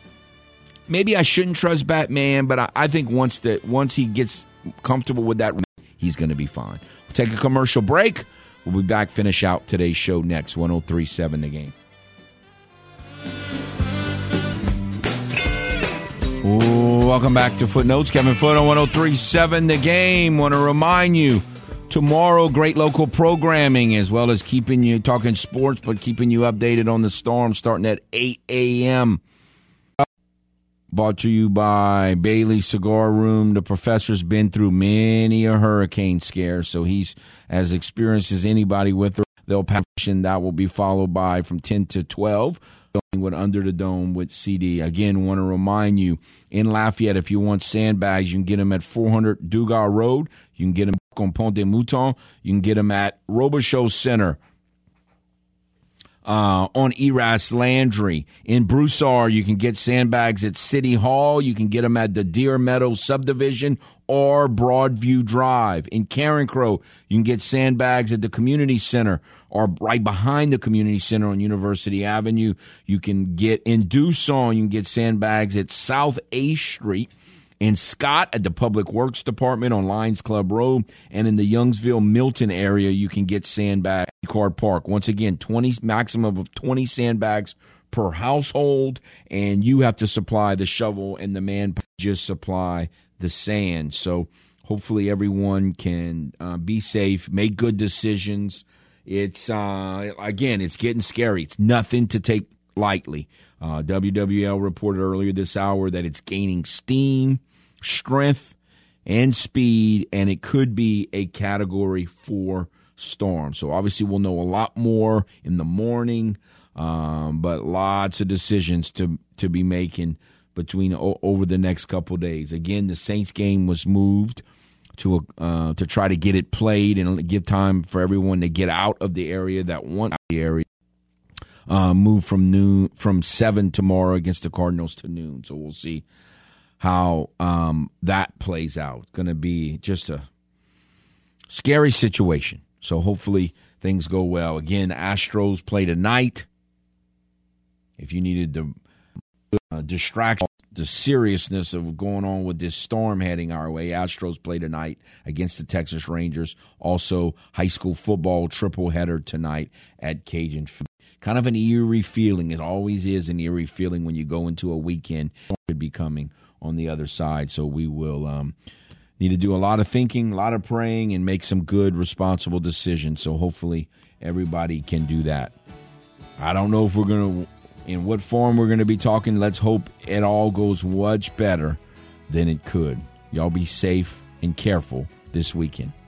maybe I shouldn't trust Batman, but I, I think once that once he gets comfortable with that, he's going to be fine. We'll take a commercial break. We'll be back, finish out today's show next, one oh three point seven The Game. Ooh, welcome back to Footnotes. Kevin Foote on one oh three point seven The Game. Want to remind you, tomorrow, great local programming, as well as keeping you talking sports, but keeping you updated on the Storm starting at eight a.m. Brought to you by Bailey Cigar Room. The professor's been through many a hurricane scare, so he's as experienced as anybody with her. They'll passion that will be followed by from ten to twelve. With Under the Dome with C D. Again, want to remind you, in Lafayette, if you want sandbags, you can get them at four hundred Dugas Road. You can get them on Pont de Mouton. You can get them at Robichaux Center. Uh, on Eras Landry. In Broussard, you can get sandbags at City Hall. You can get them at the Deer Meadows Subdivision or Broadview Drive. In Carencro, you can get sandbags at the Community Center or right behind the Community Center on University Avenue. You can get in Dusson, you can get sandbags at South A Street. In Scott at the Public Works Department on Lions Club Road, and in the Youngsville Milton area, you can get sandbags at Card Park. Once again, twenty maximum of twenty sandbags per household, and you have to supply the shovel, and the man just supply the sand. So hopefully everyone can uh, be safe, make good decisions. It's uh, again, it's getting scary. It's nothing to take lightly. Uh, W W L reported earlier this hour that it's gaining steam, strength, and speed, and it could be a Category four storm. So obviously we'll know a lot more in the morning, um, but lots of decisions to to be making between o- over the next couple of days. Again, the Saints game was moved to uh, to try to get it played and give time for everyone to get out of the area that want the area. Uh, move from noon from seven tomorrow against the Cardinals to noon. So we'll see how um, that plays out. Going to be just a scary situation. So hopefully things go well. Again, Astros play tonight. If you needed to uh, distract the seriousness of going on with this storm heading our way. Astros play tonight against the Texas Rangers. Also, high school football triple header tonight at Cajun Field. Kind of an eerie feeling. It always is an eerie feeling when you go into a weekend. It could be coming on the other side. So we will um, need to do a lot of thinking, a lot of praying, and make some good, responsible decisions. So hopefully everybody can do that. I don't know if we're going to, in what form we're going to be talking. Let's hope it all goes much better than it could. Y'all be safe and careful this weekend.